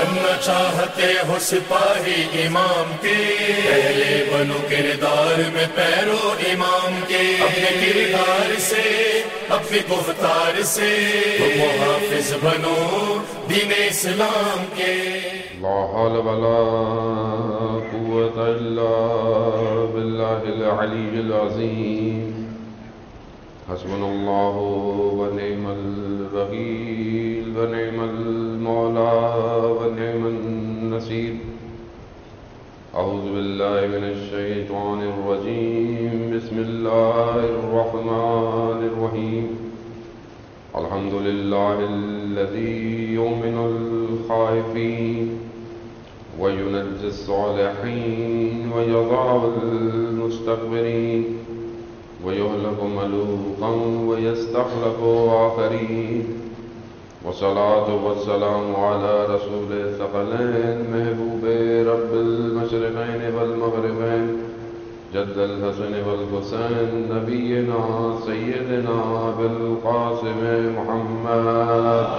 بننا چاہتے ہو سپاہی امام کے، پہلے بنو کردار میں پیرو امام کے، اپنے کردار سے اپنی گفتار سے محافظ بنو دین اسلام کے۔ لا حول ولا قوة الا بالله العلي العظيم، حسبنا الله ونعم الوكيل ونعم المولى ونعم النصير۔ اعوذ بالله من الشيطان الرجيم، بسم الله الرحمن الرحيم۔ الحمد لله الذي يؤمن الخائفين وينجي الصالحين ويضع المستكبرين ويهلك ملوكا ويستخلف آخرين، والصلاة والسلام على رسول الثقلين محبوب رب المشرقين والمغربين، جد الحسن والحسين، نبينا سيدنا بالقاسم محمد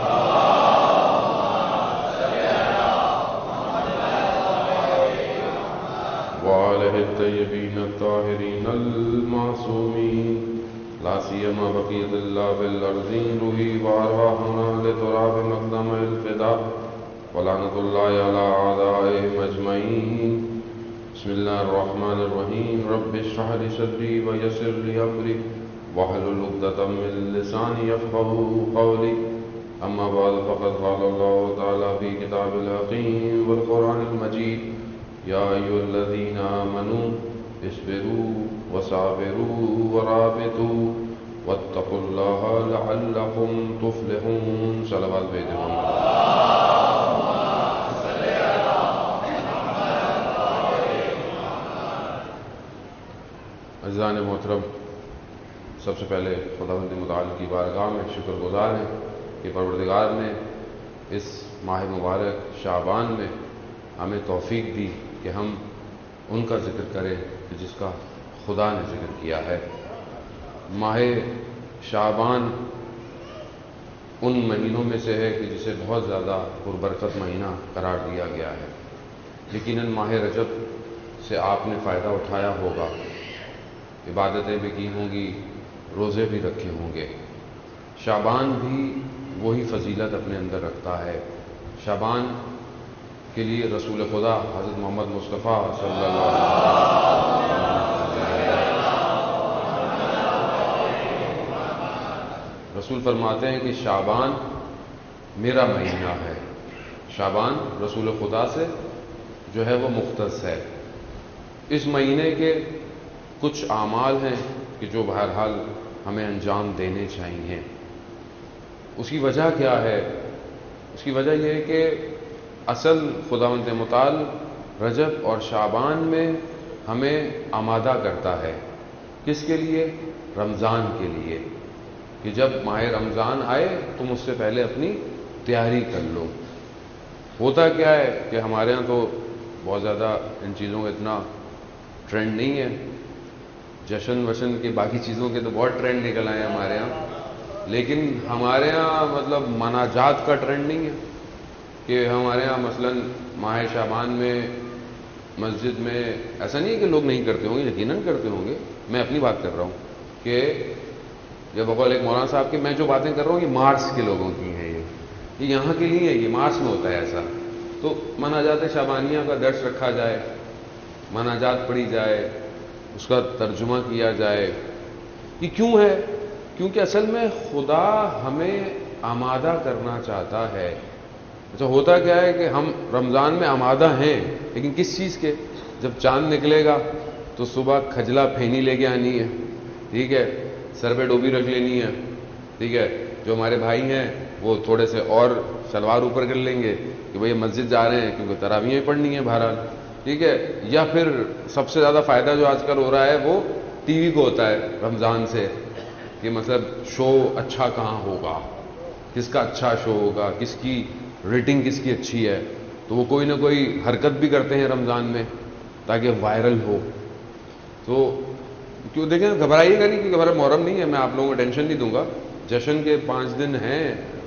وآله الطيبين الطاهرين المعصومين، لا سيما بقية الله في الأرضين، روحي وأرواحنا لتراب مقدم الفداء، ولعنة الله على أعدائهم أجمعين۔ بسم الله الرحمن الرحيم، رب اشرح لي صدري ويسر لي أمري واحلل عقدة من لساني يفقهوا قولي، أما بعد فقد قال الله تعالى في كتاب الحكيم والقرآن المجيد: يا أيها الذين آمنوا اصبروا وصابروا ورابطوا واتقوا الله لعلكم تفلحون۔ صلوات بھیجیں محمد۔ عزیزان محترم، سب سے پہلے خداوند متعال کی بارگاہ میں شکر گزار ہیں کہ پروردگار نے اس ماہ مبارک شعبان میں ہمیں توفیق دی کہ ہم ان کا ذکر کریں کہ جس کا خدا نے ذکر کیا ہے۔ ماہ شعبان ان مہینوں میں سے ہے کہ جسے بہت زیادہ پربرکت مہینہ قرار دیا گیا ہے۔ یقیناً ماہ رجب سے آپ نے فائدہ اٹھایا ہوگا، عبادتیں بھی کی ہوں گی، روزے بھی رکھے ہوں گے۔ شعبان بھی وہی فضیلت اپنے اندر رکھتا ہے۔ شعبان کے لیے رسول خدا حضرت محمد مصطفیٰ صلی اللہ علیہ وسلم رسول فرماتے ہیں کہ شعبان میرا مہینہ ہے۔ شعبان رسول خدا سے جو ہے وہ مختص ہے۔ اس مہینے کے کچھ اعمال ہیں کہ جو بہرحال ہمیں انجام دینے چاہیے۔ اس کی وجہ کیا ہے؟ اس کی وجہ یہ ہے کہ اصل خداوند متعال رجب اور شعبان میں ہمیں آمادہ کرتا ہے۔ کس کے لیے؟ رمضان کے لیے، کہ جب ماہ رمضان آئے تم اس سے پہلے اپنی تیاری کر لو۔ ہوتا کیا ہے کہ ہمارے ہاں تو بہت زیادہ ان چیزوں کا اتنا ٹرینڈ نہیں ہے، جشن وشن کے باقی چیزوں کے تو بہت ٹرینڈ نکل آئے ہیں ہمارے ہاں، لیکن ہمارے ہاں مطلب مناجات کا ٹرینڈ نہیں ہے کہ ہمارے ہاں مثلا ماہ شعبان میں مسجد میں ایسا نہیں ہے کہ لوگ نہیں کرتے ہوں گے، یقیناً کرتے ہوں گے۔ میں اپنی بات کر رہا ہوں کہ یہ بقول ایک مولانا صاحب کہ میں جو باتیں کر رہا ہوں یہ مارس کے لوگوں کی ہیں، یہ یہاں کے لیے ہے، یہ مارس میں ہوتا ہے ایسا۔ تو مناجات شعبانیہ کا درس رکھا جائے، مناجات پڑھی جائے، اس کا ترجمہ کیا جائے۔ یہ کیوں ہے؟ کیونکہ اصل میں خدا ہمیں آمادہ کرنا چاہتا ہے۔ اچھا ہوتا کیا ہے کہ ہم رمضان میں آمادہ ہیں، لیکن کس چیز کے؟ جب چاند نکلے گا تو صبح کھجلا پھینی لے کے آنی ہے، ٹھیک ہے، سر پہ ڈوبی رکھ لینی ہے، ٹھیک ہے۔ جو ہمارے بھائی ہیں وہ تھوڑے سے اور شلوار اوپر کر لیں گے کہ بھئی مسجد جا رہے ہیں کیونکہ تراویحیں پڑھنی ہے بہرحال، ٹھیک ہے۔ یا پھر سب سے زیادہ فائدہ جو آج کل ہو رہا ہے وہ ٹی وی کو ہوتا ہے رمضان سے، کہ مطلب شو اچھا کہاں ہوگا، کس کا اچھا شو ہوگا، کس کی ریٹنگ کس کی اچھی ہے، تو وہ کوئی نہ کوئی حرکت بھی کرتے ہیں رمضان میں تاکہ وائرل ہو۔ تو کیوں دیکھیں، گھبرائیے گا نہیں، کیونکہ ہمارا محرم نہیں ہے، میں آپ لوگوں کو ٹینشن نہیں دوں گا، جشن کے 5 دن ہیں،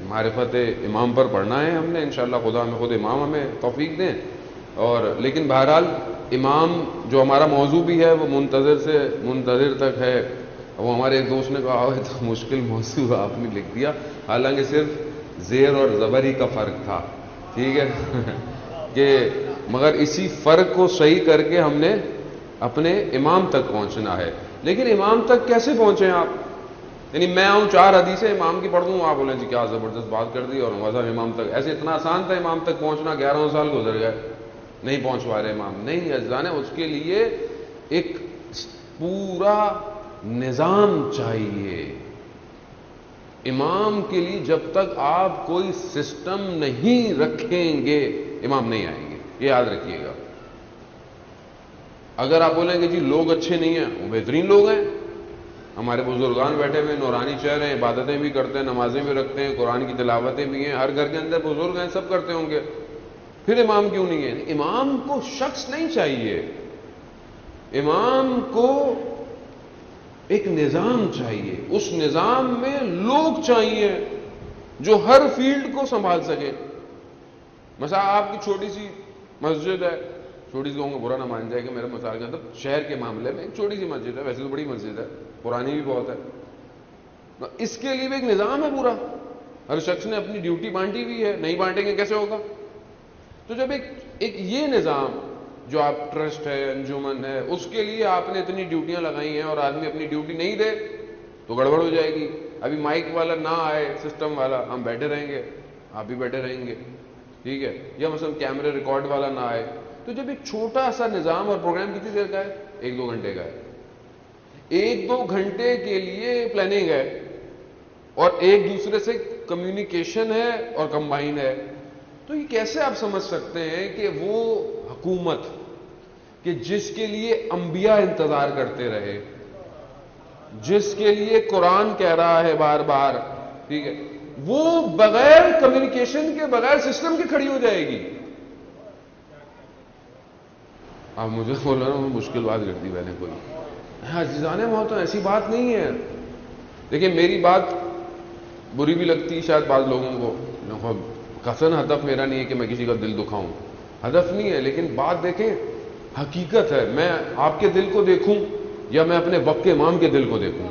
معرفت امام پر پڑھنا ہے ہم نے انشاءاللہ، خدا ہمیں خود امام ہمیں توفیق دیں. اور لیکن بہرحال امام جو ہمارا موضوع بھی ہے وہ منتظر سے منتظر تک ہے. وہ ہمارے ایک دوست نے کہا ہے تو مشکل موضوع آپ نے لکھ دیا، حالانکہ صرف زیر اور زبر ہی کا فرق تھا، ٹھیک ہے کہ مگر اسی فرق کو صحیح کر کے ہم نے اپنے امام تک پہنچنا ہے. لیکن امام تک کیسے پہنچیں آپ؟ یعنی میں آؤں 4 حدیثیں امام کی پڑھ دوں، آپ بولیں جی کیا زبردست بات کر دی اور مذہب امام تک، ایسے اتنا آسان تھا امام تک پہنچنا؟ 11 سال گزر گئے نہیں پہنچ پا رہے امام. نہیں عزیزان، اس کے لیے ایک پورا نظام چاہیے. امام کے لیے جب تک آپ کوئی سسٹم نہیں رکھیں گے امام نہیں آئیں گے، یہ یاد رکھیے گا. اگر آپ بولیں گے جی لوگ اچھے نہیں ہیں، وہ بہترین لوگ ہیں، ہمارے بزرگان بیٹھے ہوئے نورانی چہرے ہیں، عبادتیں بھی کرتے ہیں، نمازیں بھی رکھتے ہیں، قرآن کی تلاوتیں بھی ہیں، ہر گھر کے اندر بزرگ ہیں، سب کرتے ہوں گے، پھر امام کیوں نہیں ہے؟ امام کو شخص نہیں چاہیے، امام کو ایک نظام چاہیے. اس نظام میں لوگ چاہیے جو ہر فیلڈ کو سنبھال سکے. مثلا آپ کی چھوٹی سی مسجد ہے، چھوٹی سی کہوں گا برا نہ مان جائے کہ میرے مثال کے اندر شہر کے معاملے میں ایک چھوٹی سی مسجد ہے، ویسے تو بڑی مسجد ہے، پرانی بھی بہت ہے، اس کے لیے بھی ایک نظام ہے پورا، ہر شخص نے اپنی ڈیوٹی بانٹی ہوئی ہے، نہیں بانٹیں گے کیسے ہوگا؟ تو جب ایک یہ نظام جو آپ ٹرسٹ ہے، انجمن ہے، اس کے لیے آپ نے اتنی ڈیوٹیاں لگائی ہیں اور آدمی اپنی ڈیوٹی نہیں دے تو گڑبڑ ہو جائے گی. ابھی مائک والا نہ آئے، سسٹم والا، ہم بیٹھے رہیں گے، آپ بھی بیٹھے رہیں گے، ٹھیک ہے، یا مثلا کیمرے ریکارڈ والا نہ آئے. تو جب ایک چھوٹا سا نظام، اور پروگرام کتنی دیر کا ہے؟ 1-2 گھنٹے کا ہے، 1-2 گھنٹے کے لیے پلاننگ ہے اور ایک دوسرے سے کمیونیکیشن ہے اور کمبائن ہے. تو یہ کیسے آپ سمجھ سکتے ہیں کہ وہ حکومت کہ جس کے لیے انبیاء انتظار کرتے رہے، جس کے لیے قرآن کہہ رہا ہے بار بار، ٹھیک ہے، وہ بغیر کمیونیکیشن کے، بغیر سسٹم کے کھڑی ہو جائے گی؟ آپ مجھے بول رہے ہیں مشکل بات کر دی میں نے کوئی. عزیزان محترم ایسی بات نہیں ہے. دیکھیں میری بات بری بھی لگتی شاید بعض لوگوں کو، قصداً ہدف میرا نہیں ہے کہ میں کسی کا دل دکھاؤں، ہدف نہیں ہے، لیکن بات دیکھیں حقیقت ہے. میں آپ کے دل کو دیکھوں یا میں اپنے وقت کے امام کے دل کو دیکھوں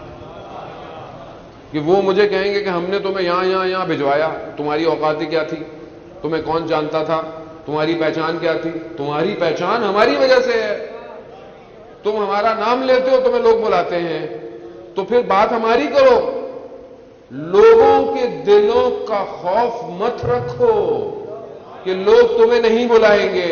کہ وہ مجھے کہیں گے کہ ہم نے تمہیں یہاں بھجوایا، تمہاری اوقاتیں کیا تھی، تمہیں کون جانتا تھا، تمہاری پہچان کیا تھی؟ تمہاری پہچان ہماری وجہ سے ہے. تم ہمارا نام لیتے ہو، تمہیں لوگ بلاتے ہیں، تو پھر بات ہماری کرو. لوگوں کے دلوں کا خوف مت رکھو کہ لوگ تمہیں نہیں بلائیں گے،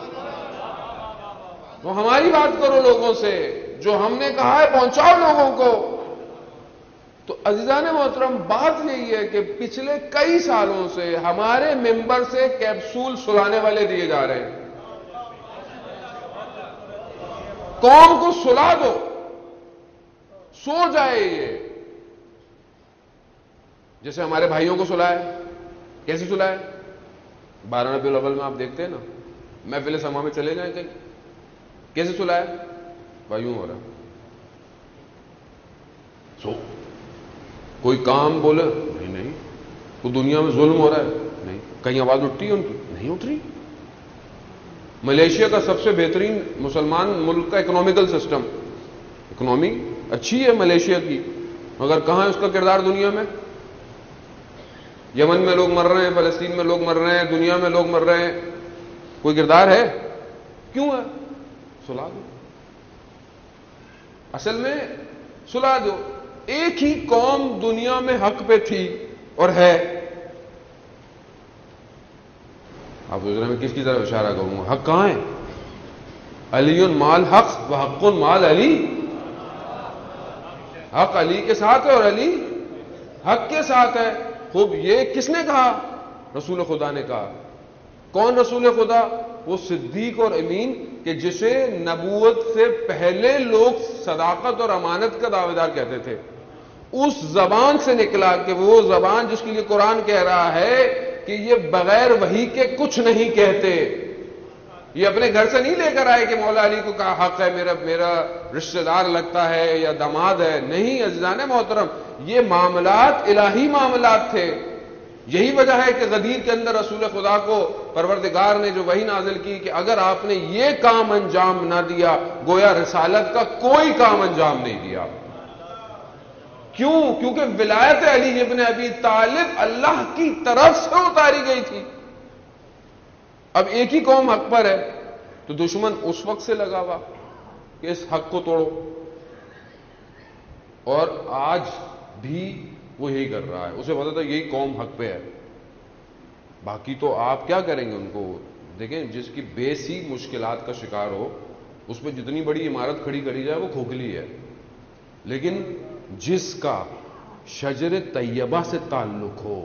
تو ہماری بات کرو لوگوں سے، جو ہم نے کہا ہے پہنچاؤ لوگوں کو. تو عزیزان محترم بات یہی ہے کہ پچھلے کئی سالوں سے ہمارے ممبر سے کیپسول سلانے والے دیے جا رہے ہیں. قوم کو سلا دو، سو جائے. یہ جیسے ہمارے بھائیوں کو سلائے، کیسے سلائے؟ 12 ربیع الاول میں آپ دیکھتے ہیں نا، محفل سما میں چلے جائیں کہیں، کیسے سلائے؟ بھائیوں ہو رہا سو کوئی کام بولے نہیں، کوئی دنیا میں ظلم ہو رہا ہے نہیں، کہیں آواز اٹھتی ہے ان کی نہیں اٹھ رہی. ملیشیا کا سب سے بہترین مسلمان ملک کا اکنامیکل سسٹم، اکنامی اچھی ہے ملیشیا کی، مگر کہاں ہے اس کا کردار دنیا میں؟ یمن میں لوگ مر رہے ہیں، فلسطین میں لوگ مر رہے ہیں، دنیا میں لوگ مر رہے ہیں، کوئی کردار ہے؟ کیوں ہے؟ سلا دو، اصل میں سلا دو. ایک ہی قوم دنیا میں حق پہ تھی اور ہے. آپ سوچ رہے ہیں میں کس کی طرف اشارہ کروں گا؟ حق کہاں ہے؟ علی مال حق و حق مال علی. حق علی کے ساتھ ہے اور علی حق کے ساتھ ہے. خوب یہ کس نے کہا؟ رسول خدا نے کہا. کون رسول خدا؟ وہ صدیق اور امین کہ جسے نبوت سے پہلے لوگ صداقت اور امانت کا دعویدار کہتے تھے. اس زبان سے نکلا کہ وہ زبان جس کے لیے قرآن کہہ رہا ہے کہ یہ بغیر وحی کے کچھ نہیں کہتے. یہ اپنے گھر سے نہیں لے کر آئے کہ مولا علی کو کہا حق ہے، میرا رشتہ دار لگتا ہے یا داماد ہے. نہیں عزیزان محترم، یہ معاملات الہی معاملات تھے. یہی وجہ ہے کہ غدیر کے اندر رسول خدا کو پروردگار نے جو وحی نازل کی کہ اگر آپ نے یہ کام انجام نہ دیا گویا رسالت کا کوئی کام انجام نہیں دیا. کیوں؟ کیونکہ ولایت علی ابن ابی طالب اللہ کی طرف سے اتاری گئی تھی. اب ایک ہی قوم حق پر ہے تو دشمن اس وقت سے لگا ہوا کہ اس حق کو توڑو، اور آج بھی وہ یہی کر رہا ہے. اسے پتا تھا یہی قوم حق پہ ہے، باقی تو آپ کیا کریں گے ان کو. دیکھیں جس کی بیس ہی مشکلات کا شکار ہو اس پہ جتنی بڑی عمارت کھڑی کری جائے وہ کھوکھلی ہے، لیکن جس کا شجر طیبہ سے تعلق ہو،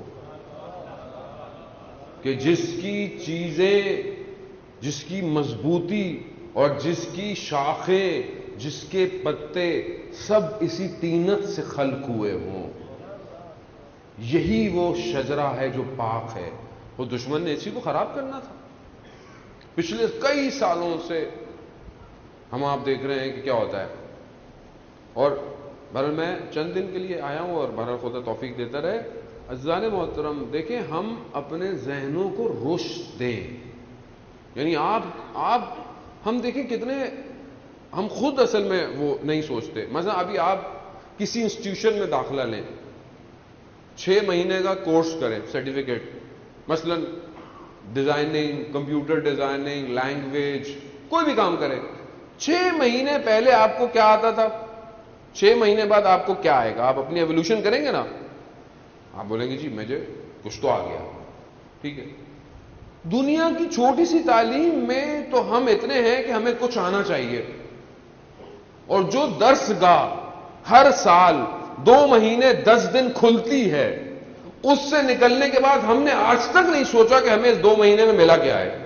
کہ جس کی چیزیں، جس کی مضبوطی اور جس کی شاخیں، جس کے پتے سب اسی طینت سے خلق ہوئے ہوں، یہی وہ شجرہ ہے جو پاک ہے. وہ دشمن نے اسی کو خراب کرنا تھا. پچھلے کئی سالوں سے ہم آپ دیکھ رہے ہیں کہ کیا ہوتا ہے. اور بہرحال میں چند دن کے لیے آیا ہوں اور بہرحال خدا توفیق دیتا رہے. عزیزان محترم دیکھیں ہم اپنے ذہنوں کو رشد دیں، یعنی آپ ہم دیکھیں کتنے ہم خود اصل میں وہ نہیں سوچتے. مثلا ابھی آپ کسی انسٹیٹیوشن میں داخلہ لیں، 6 مہینے کا کورس کریں، سرٹیفکیٹ، مثلا ڈیزائننگ، کمپیوٹر ڈیزائننگ، لینگویج، کوئی بھی کام کریں. 6 مہینے پہلے آپ کو کیا آتا تھا، 6 مہینے بعد آپ کو کیا آئے گا؟ آپ اپنی ایولیوشن کریں گے نا، آپ بولیں گے جی مجھے کچھ تو آ گیا. ٹھیک ہے، دنیا کی چھوٹی سی تعلیم میں تو ہم اتنے ہیں کہ ہمیں کچھ آنا چاہیے، اور جو درس گاہ ہر سال 2 مہینے 10 دن کھلتی ہے، اس سے نکلنے کے بعد ہم نے آج تک نہیں سوچا کہ ہمیں اس 2 مہینے میں ملا کیا ہے.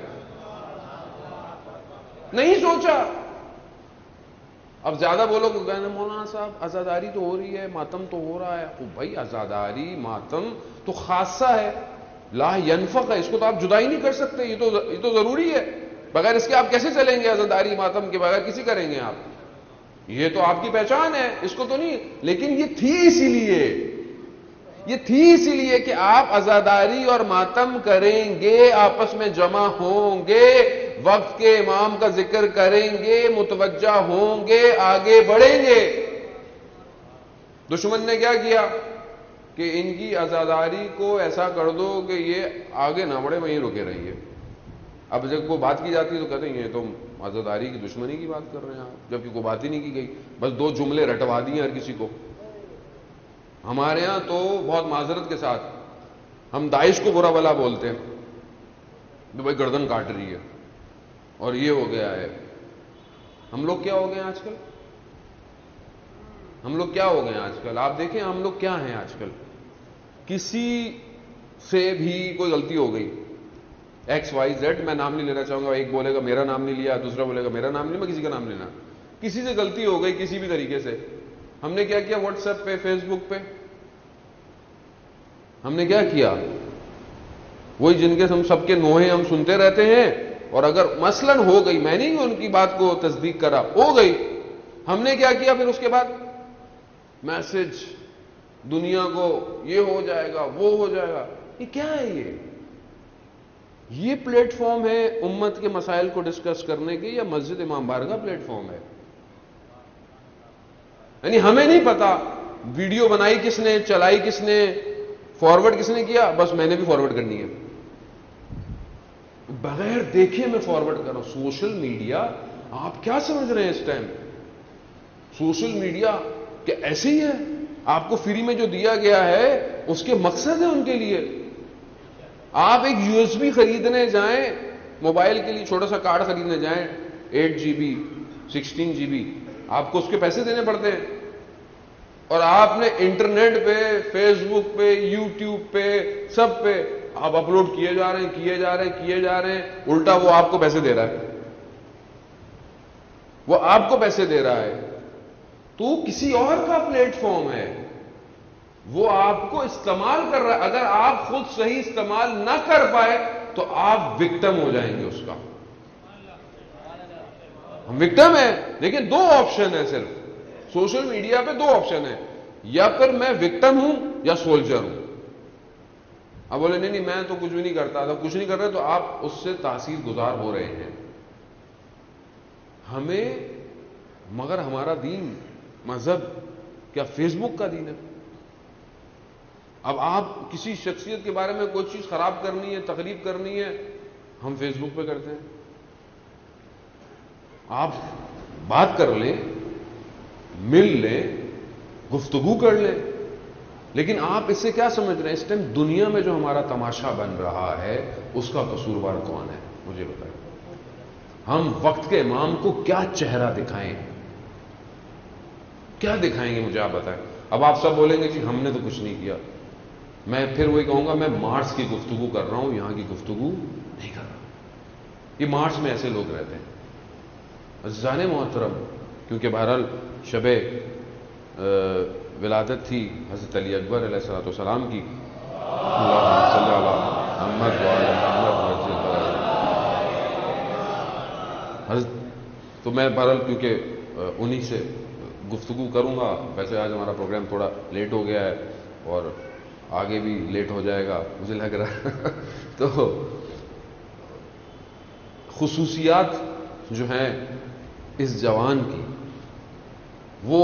نہیں سوچا. اب زیادہ بولو کہ کہنا مولانا صاحب عزاداری تو ہو رہی ہے، ماتم تو ہو رہا ہے. او بھائی عزاداری ماتم تو خاصہ ہے، لا ینفق ہے، اس کو تو آپ جدا ہی نہیں کر سکتے. یہ تو ضروری ہے. بغیر اس کے آپ کیسے چلیں گے؟ عزاداری ماتم کے بغیر کسی کریں گے آپ؟ یہ تو آپ کی پہچان ہے، اس کو تو نہیں. لیکن یہ تھی اسی لیے کہ آپ عزاداری اور ماتم کریں گے، آپس میں جمع ہوں گے، وقت کے امام کا ذکر کریں گے، متوجہ ہوں گے، آگے بڑھیں گے. دشمن نے کیا کیا کہ ان کی عزاداری کو ایسا کر دو کہ یہ آگے نہ بڑھے، وہیں رکے رہیے. اب جب کوئی بات کی جاتی ہے تو کہتے ہیں یہ تو عزاداری کی دشمنی کی بات کر رہے ہیں آپ، جبکہ کوئی بات ہی نہیں کی گئی، بس 2 جملے رٹوا دیے ہر کسی کو. ہمارے ہاں تو بہت معذرت کے ساتھ ہم داعش کو برا بلا بولتے ہیں، تو بھائی گردن کاٹ رہی ہے اور یہ ہو گیا ہے. ہم لوگ کیا ہو گئے ہیں آج کل؟ ہم لوگ کیا ہو گئے ہیں آج کل؟ آپ دیکھیں ہم لوگ کیا ہیں آج کل. کسی سے بھی کوئی غلطی ہو گئی، XYZ، میں نام نہیں لینا چاہوں گا، ایک بولے گا میرا نام نہیں لیا، دوسرا بولے گا میرا نام نہیں، میں کسی کا نام لینا. کسی سے غلطی ہو گئی کسی بھی طریقے سے، ہم نے کیا کیا؟ واٹس ایپ پہ، فیس بک پہ ہم نے کیا کیا؟ وہی جن کے ہم سب کے نوحے ہم سنتے رہتے ہیں، اور اگر مثلاً ہو گئی، میں نہیں ان کی بات کو تصدیق کرا، ہو گئی، ہم نے کیا کیا؟ پھر اس کے بعد میسج دنیا کو، یہ ہو جائے گا، وہ ہو جائے گا. یہ کیا ہے؟ یہ پلیٹ فارم ہے امت کے مسائل کو ڈسکس کرنے کے، یا مسجد امام بارگاہ پلیٹ فارم ہے؟ یعنی ہمیں نہیں پتا ویڈیو بنائی کس نے، چلائی کس نے، فارورڈ کس نے کیا، بس میں نے بھی فارورڈ کرنی ہے، بغیر دیکھے میں فارورڈ کروں. سوشل میڈیا آپ کیا سمجھ رہے ہیں اس ٹائم؟ سوشل میڈیا کہ ایسے ہی ہے، آپ کو فری میں جو دیا گیا ہے اس کے مقصد ہے ان کے لیے. آپ ایک USB خریدنے جائیں موبائل کے لیے، چھوٹا سا کارڈ خریدنے جائیں 8 GB 16 GB، آپ کو اس کے پیسے دینے پڑتے ہیں. اور آپ نے انٹرنیٹ پہ، فیس بک پہ، یوٹیوب پہ، سب پہ آپ اپلوڈ کیے جا رہے ہیں، الٹا وہ آپ کو پیسے دے رہا ہے، وہ آپ کو پیسے دے رہا ہے. تو کسی اور کا پلیٹ فارم ہے، وہ آپ کو استعمال کر رہا ہے. اگر آپ خود صحیح استعمال نہ کر پائے تو آپ وکٹم ہو جائیں گے اس کا. ہم وکٹم ہیں، لیکن 2 آپشن ہیں صرف سوشل میڈیا پہ، 2 آپشن ہیں، یا پھر میں وکٹم ہوں یا سولجر ہوں. اب بولے نہیں میں تو کچھ بھی نہیں کرتا تھا، کچھ نہیں کر رہے تو آپ اس سے تاثیر گزار ہو رہے ہیں. ہمیں مگر ہمارا دین مذہب کیا فیس بک کا دین ہے؟ اب آپ کسی شخصیت کے بارے میں کوئی چیز خراب کرنی ہے، تقریب کرنی ہے، ہم فیس بک پہ کرتے ہیں. آپ بات کر لیں، مل لیں، گفتگو کر لیں، لیکن آپ اس سے کیا سمجھ رہے ہیں؟ اس ٹائم دنیا میں جو ہمارا تماشا بن رہا ہے اس کا قصوروار کون ہے؟ مجھے بتائیں. ہم وقت کے امام کو کیا چہرہ دکھائیں؟ کیا دکھائیں گے؟ مجھے آپ بتائیں. اب آپ سب بولیں گے جی ہم نے تو کچھ نہیں کیا. میں پھر وہی کہوں گا میں مارس کی گفتگو کر رہا ہوں، یہاں کی گفتگو نہیں کر رہا. یہ مارس میں ایسے لوگ رہتے ہیں. عزیزان محترم، کیونکہ بہرحال شب ولادت تھی حضرت علی اکبر علیہ الصلوۃ والسلام کی، اللہم صلی علی محمد وعلی محمد، تو میں بہرحال کیونکہ انہی سے گفتگو کروں گا. ویسے آج ہمارا پروگرام تھوڑا لیٹ ہو گیا ہے اور آگے بھی لیٹ ہو جائے گا مجھے لگ رہا ہے. تو خصوصیات جو ہیں اس جوان کی، وہ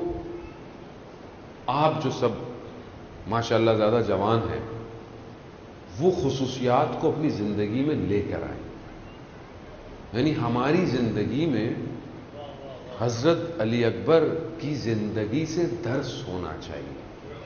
آپ جو سب ماشاءاللہ زیادہ جوان ہیں، وہ خصوصیات کو اپنی زندگی میں لے کر آئیں. یعنی ہماری زندگی میں حضرت علی اکبر کی زندگی سے درس ہونا چاہیے.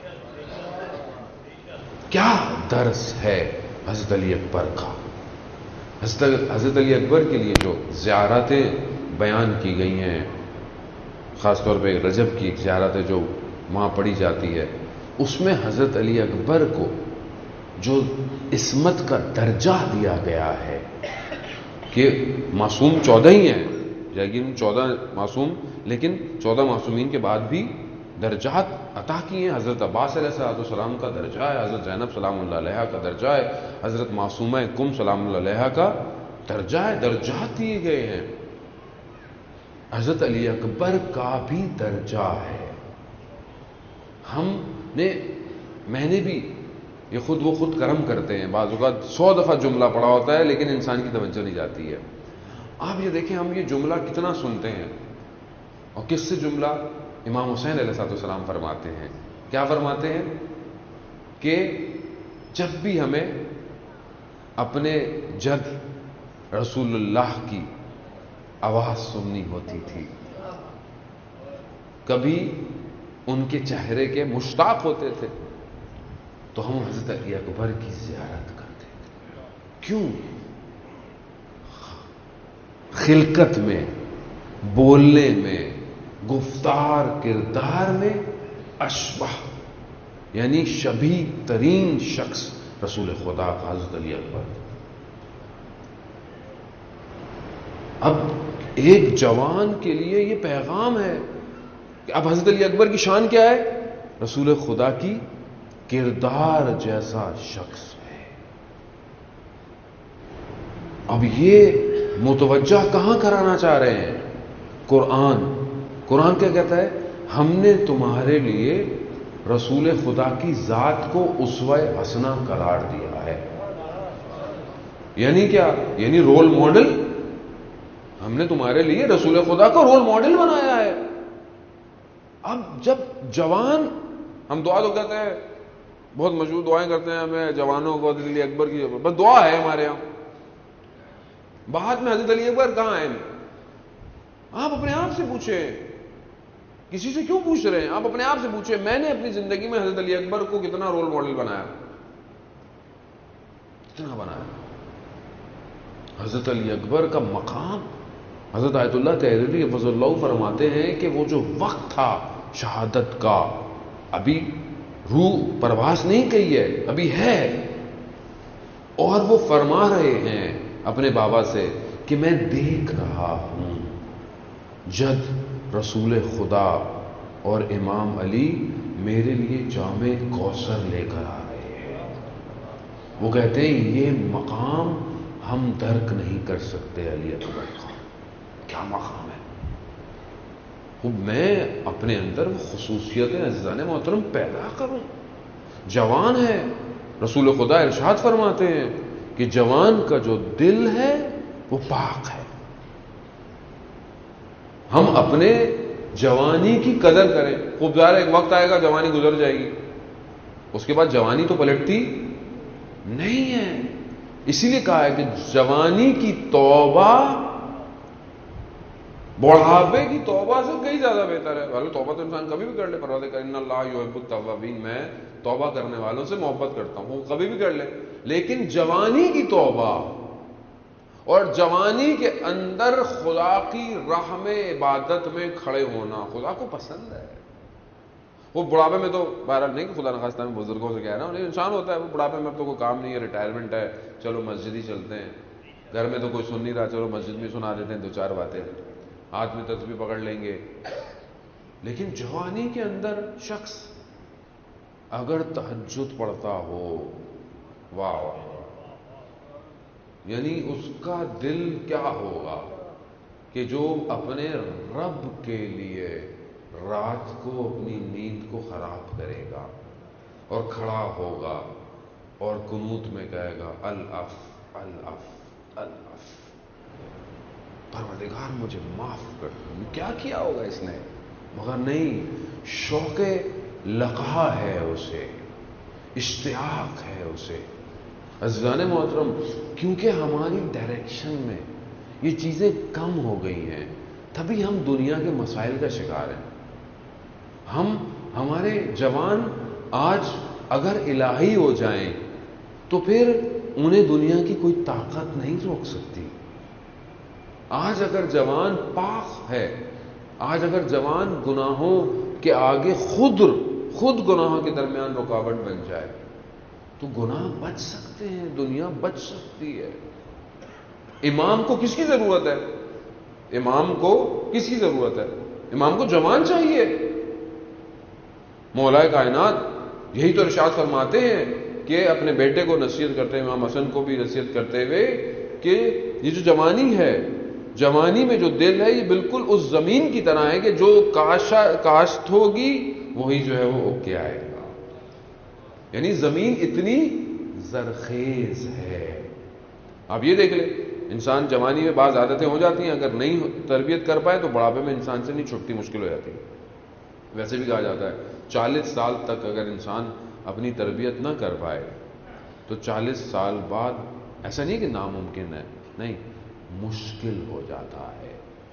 کیا درس ہے حضرت علی اکبر کا؟ حضرت علی اکبر کے لیے جو زیارتیں بیان کی گئی ہیں، خاص طور پہ رجب کی ایک زیارت ہے جو وہاں پڑھی جاتی ہے، اس میں حضرت علی اکبر کو جو عصمت کا درجہ دیا گیا ہے کہ معصوم 14 ہی ہیں، لیکن 14 معصوم، لیکن 14 معصومین کے بعد بھی درجات عطا کیے ہیں. حضرت عباس علیہ السلام کا درجہ ہے، حضرت زینب سلام اللہ علیہا کا درجہ ہے، حضرت معصومہ کم سلام اللہ علیہا کا درجہ ہے. درجات دیے گئے ہیں. حضرت علی اکبر کا بھی درجہ ہے. میں نے بھی یہ وہ خود کرم کرتے ہیں، بعض اوقات 100 دفعہ جملہ پڑھا ہوتا ہے لیکن انسان کی توجہ نہیں جاتی ہے. آپ یہ دیکھیں ہم یہ جملہ کتنا سنتے ہیں، اور کس سے جملہ امام حسین علیہ السلام فرماتے ہیں. کیا فرماتے ہیں؟ کہ جب بھی ہمیں اپنے جد رسول اللہ کی آواز سننی ہوتی تھی، کبھی ان کے چہرے کے مشتاق ہوتے تھے، تو ہم حضرت علی اکبر کی زیارت کرتے تھے. کیوں؟ خلقت میں، بولنے میں، گفتار کردار میں اشبہ، یعنی شبیہ ترین شخص رسول خدا کا حضرت علی اکبر. اب ایک جوان کے لیے یہ پیغام ہے کہ اب حضرت علی اکبر کی شان کیا ہے؟ رسول خدا کی کردار جیسا شخص ہے. اب یہ متوجہ کہاں کرانا چاہ رہے ہیں؟ قرآن کیا کہتا ہے؟ ہم نے تمہارے لیے رسول خدا کی ذات کو اسوہ حسنہ قرار دیا ہے. یعنی کیا؟ یعنی رول ماڈل. ہم نے تمہارے لیے رسول خدا کو رول ماڈل بنایا ہے. اب جب جوان، ہم دعا تو کہتے ہیں، بہت مشہور دعائیں کرتے ہیں ہمیں جوانوں کو حضرت علی اکبر کی، بس دعا ہے ہمارے یہاں. بعد میں حضرت علی اکبر کہاں ہیں؟ آپ اپنے آپ سے پوچھیں. کسی سے کیوں پوچھ رہے ہیں؟ آپ اپنے آپ سے پوچھیں میں نے اپنی زندگی میں حضرت علی اکبر کو کتنا رول ماڈل بنایا؟ کتنا بنایا؟ حضرت علی اکبر کا مقام، حضرت آیت اللہ تحریری حفظ اللہ فرماتے ہیں کہ وہ جو وقت تھا شہادت کا، ابھی روح پرواز نہیں کی ہے، ابھی ہے، اور وہ فرما رہے ہیں اپنے بابا سے کہ میں دیکھ رہا ہوں جد رسول خدا اور امام علی میرے لیے جام کوثر لے کر آ رہے ہیں. وہ کہتے ہیں یہ مقام ہم درک نہیں کر سکتے. علی اکبر کا کیا مقام ہے؟ میں اپنے اندر وہ خصوصیتیں عزیزان محترم پیدا کروں. جوان ہے، رسول خدا ارشاد فرماتے ہیں کہ جوان کا جو دل ہے وہ پاک ہے. ہم اپنے جوانی کی قدر کریں. خوب ظاہر ایک وقت آئے گا جوانی گزر جائے گی, اس کے بعد جوانی تو پلٹتی نہیں ہے. اسی لیے کہا ہے کہ جوانی کی توبہ بڑھاپے کی توبہ سے کئی زیادہ بہتر ہے. حالانکہ توبہ تو انسان کبھی بھی کر لے, پروردگار ان اللہ یحب التوابین, میں توبہ کرنے والوں سے محبت کرتا ہوں, وہ کبھی بھی کر لے. لیکن جوانی کی توبہ اور جوانی کے اندر خدا کی راہ میں عبادت میں کھڑے ہونا خدا کو پسند ہے. وہ بڑھاپے میں تو بہرحال نہیں کہ خدا نخواستہ میں بزرگوں سے کہہ رہا ہوں, لیکن انسان ہوتا ہے وہ بڑھاپے میں اب تو کوئی کام نہیں ہے, ریٹائرمنٹ ہے, چلو مسجد ہی چلتے ہیں, گھر میں تو کوئی سن نہیں رہا, چلو مسجد میں سنا دیتے ہیں دو چار باتیں, ہاتھ میں تسبیح پکڑ لیں گے. لیکن جوانی کے اندر شخص اگر تہجد پڑھتا ہو, واہ واہ, یعنی اس کا دل کیا ہوگا کہ جو اپنے رب کے لیے رات کو اپنی نیند کو خراب کرے گا اور کھڑا ہوگا اور قنوت میں کہے گا الاف الاف الاف, پروردگار مجھے معاف کر. کیا ہوگا اس نے, مگر نہیں, شوق لقا ہے اسے, اشتیاق ہے اسے. عزیزان محترم, کیونکہ ہماری ڈائریکشن میں یہ چیزیں کم ہو گئی ہیں, تبھی ہم دنیا کے مسائل کا شکار ہیں. ہمارے جوان آج اگر الہی ہو جائیں تو پھر انہیں دنیا کی کوئی طاقت نہیں روک سکتی. آج اگر جوان پاک ہے, آج اگر جوان گناہوں کے آگے خود گناہوں کے درمیان رکاوٹ بن جائے تو گناہ بچ سکتے ہیں, دنیا بچ سکتی ہے. امام کو کس کی ضرورت ہے؟ امام کو کس کی ضرورت ہے؟ امام کو جوان چاہیے. مولا کائنات یہی تو ارشاد فرماتے ہیں کہ اپنے بیٹے کو نصیحت کرتے ہوئے, امام حسن کو بھی نصیحت کرتے ہوئے, کہ یہ جو جوانی ہے, جوانی میں جو دل ہے یہ بالکل اس زمین کی طرح ہے کہ جو کاشت ہوگی وہی جو ہے وہ اگ کے آئے گا. یعنی زمین اتنی زرخیز ہے. آپ یہ دیکھ لیں, انسان جوانی میں بعض عادتیں ہو جاتی ہیں, اگر نہیں تربیت کر پائے تو بڑھاپے میں انسان سے نہیں چھٹتی, مشکل ہو جاتی ہے. ویسے بھی کہا جاتا ہے 40 سال تک اگر انسان اپنی تربیت نہ کر پائے تو 40 سال بعد, ایسا نہیں کہ ناممکن ہے, نہیں, مشکل ہو جاتا ہے.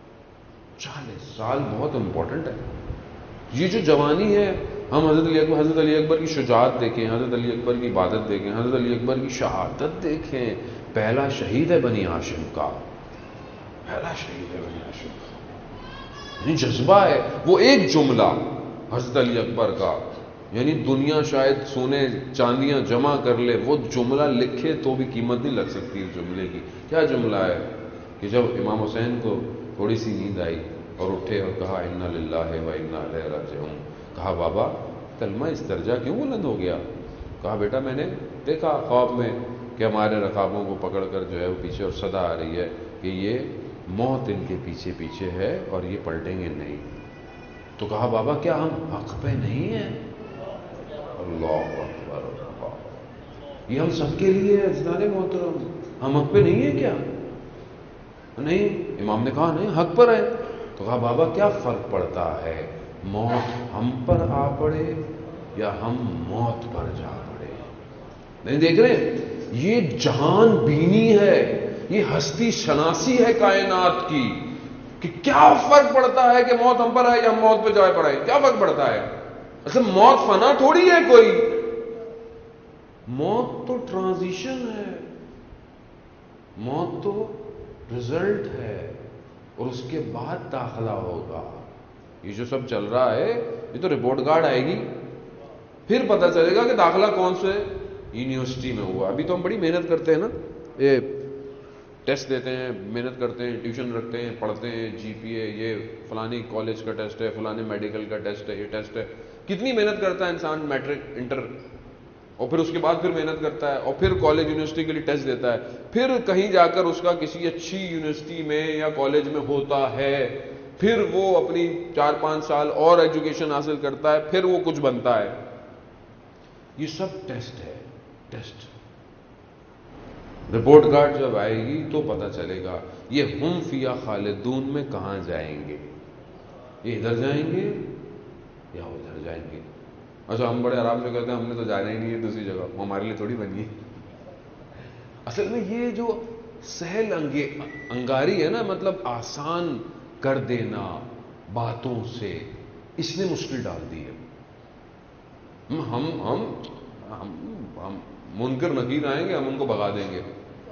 40 سال بہت امپورٹنٹ ہے. یہ جو جوانی ہے, ہم حضرت علی اکبر کی شجاعت دیکھیں, حضرت علی اکبر کی عبادت دیکھیں, حضرت علی اکبر کی شہادت دیکھیں. پہلا شہید ہے بنی ہاشم کا, پہلا شہید ہے بنی ہاشم کا. یعنی جذبہ ہے. وہ ایک جملہ حضرت علی اکبر کا, یعنی دنیا شاید سونے چاندیاں جمع کر لے, وہ جملہ لکھے تو بھی قیمت نہیں لگ سکتی اس جملے کی. کیا جملہ ہے کہ جب امام حسین کو تھوڑی سی نیند آئی اور اٹھے اور کہا انا للہ و انا الیہ راجعون, کہا بابا کلمہ اس درجہ کیوں بلند ہو گیا؟ کہا بیٹا میں نے دیکھا خواب میں کہ ہمارے رقابوں کو پکڑ کر جو ہے وہ پیچھے, اور صدا آ رہی ہے کہ یہ موت ان کے پیچھے پیچھے ہے اور یہ پلٹیں گے نہیں. تو کہا بابا کیا ہم حق پہ نہیں ہیں؟ اللہ اکبر, یہ ہم سب کے لیے عزیزان محترم, ہم حق پہ نہیں ہیں کیا؟ نہیں. امام نے کہا نہیں, حق پر ہے. تو کہا بابا کیا فرق پڑتا ہے, موت ہم پر آ پڑے یا ہم موت پر جا پڑے؟ نہیں دیکھ رہے, یہ جہان بینی ہے, یہ ہستی شناسی ہے کائنات کی, کہ کیا فرق پڑتا ہے کہ موت ہم پر ہے یا ہم موت پہ جا پڑے. کیا فرق پڑتا ہے؟ اصل موت فنا تھوڑی ہے کوئی, موت تو ٹرانزیشن ہے, موت تو رزلٹ ہے, اور اس کے بعد داخلہ ہوگا. یہ جو سب چل رہا ہے یہ تو رپورٹ کارڈ آئے گی, پھر پتہ چلے گا کہ داخلہ کون سے یونیورسٹی میں ہوا. ابھی تو ہم بڑی محنت کرتے ہیں نا, یہ ٹیسٹ دیتے ہیں, محنت کرتے ہیں, ٹیوشن رکھتے ہیں, پڑھتے ہیں, جی پی اے, یہ فلانی کالج کا ٹیسٹ ہے, فلانے میڈیکل کا ٹیسٹ ہے, یہ ٹیسٹ ہے. کتنی محنت کرتا ہے انسان, میٹرک, انٹر, اور پھر اس کے بعد پھر محنت کرتا ہے, اور پھر کالج یونیورسٹی کے لیے ٹیسٹ دیتا ہے, پھر کہیں جا کر اس کا کسی اچھی یونیورسٹی میں یا کالج میں ہوتا ہے, پھر وہ اپنی 4-5 سال اور ایجوکیشن حاصل کرتا ہے, پھر وہ کچھ بنتا ہے. یہ سب ٹیسٹ ہے. ٹیسٹ. رپورٹ کارڈ جب آئے گی تو پتہ چلے گا یہ ہم فیہا خالدون میں کہاں جائیں گے. یہ ادھر جائیں گے یا ادھر جائیں گے. اچھا ہم بڑے آرام سے کہتے ہیں ہم نے تو جانا ہی نہیں ہے دوسری جگہ, وہ ہمارے لیے تھوڑی بنی ہے. اصل میں یہ جو سہل انگاری ہے نا, مطلب آسان کر دینا باتوں سے, اس نے مشکل ڈال دی ہے. ہم منکر نکیر آئیں گے, ہم ان کو بھگا دیں گے.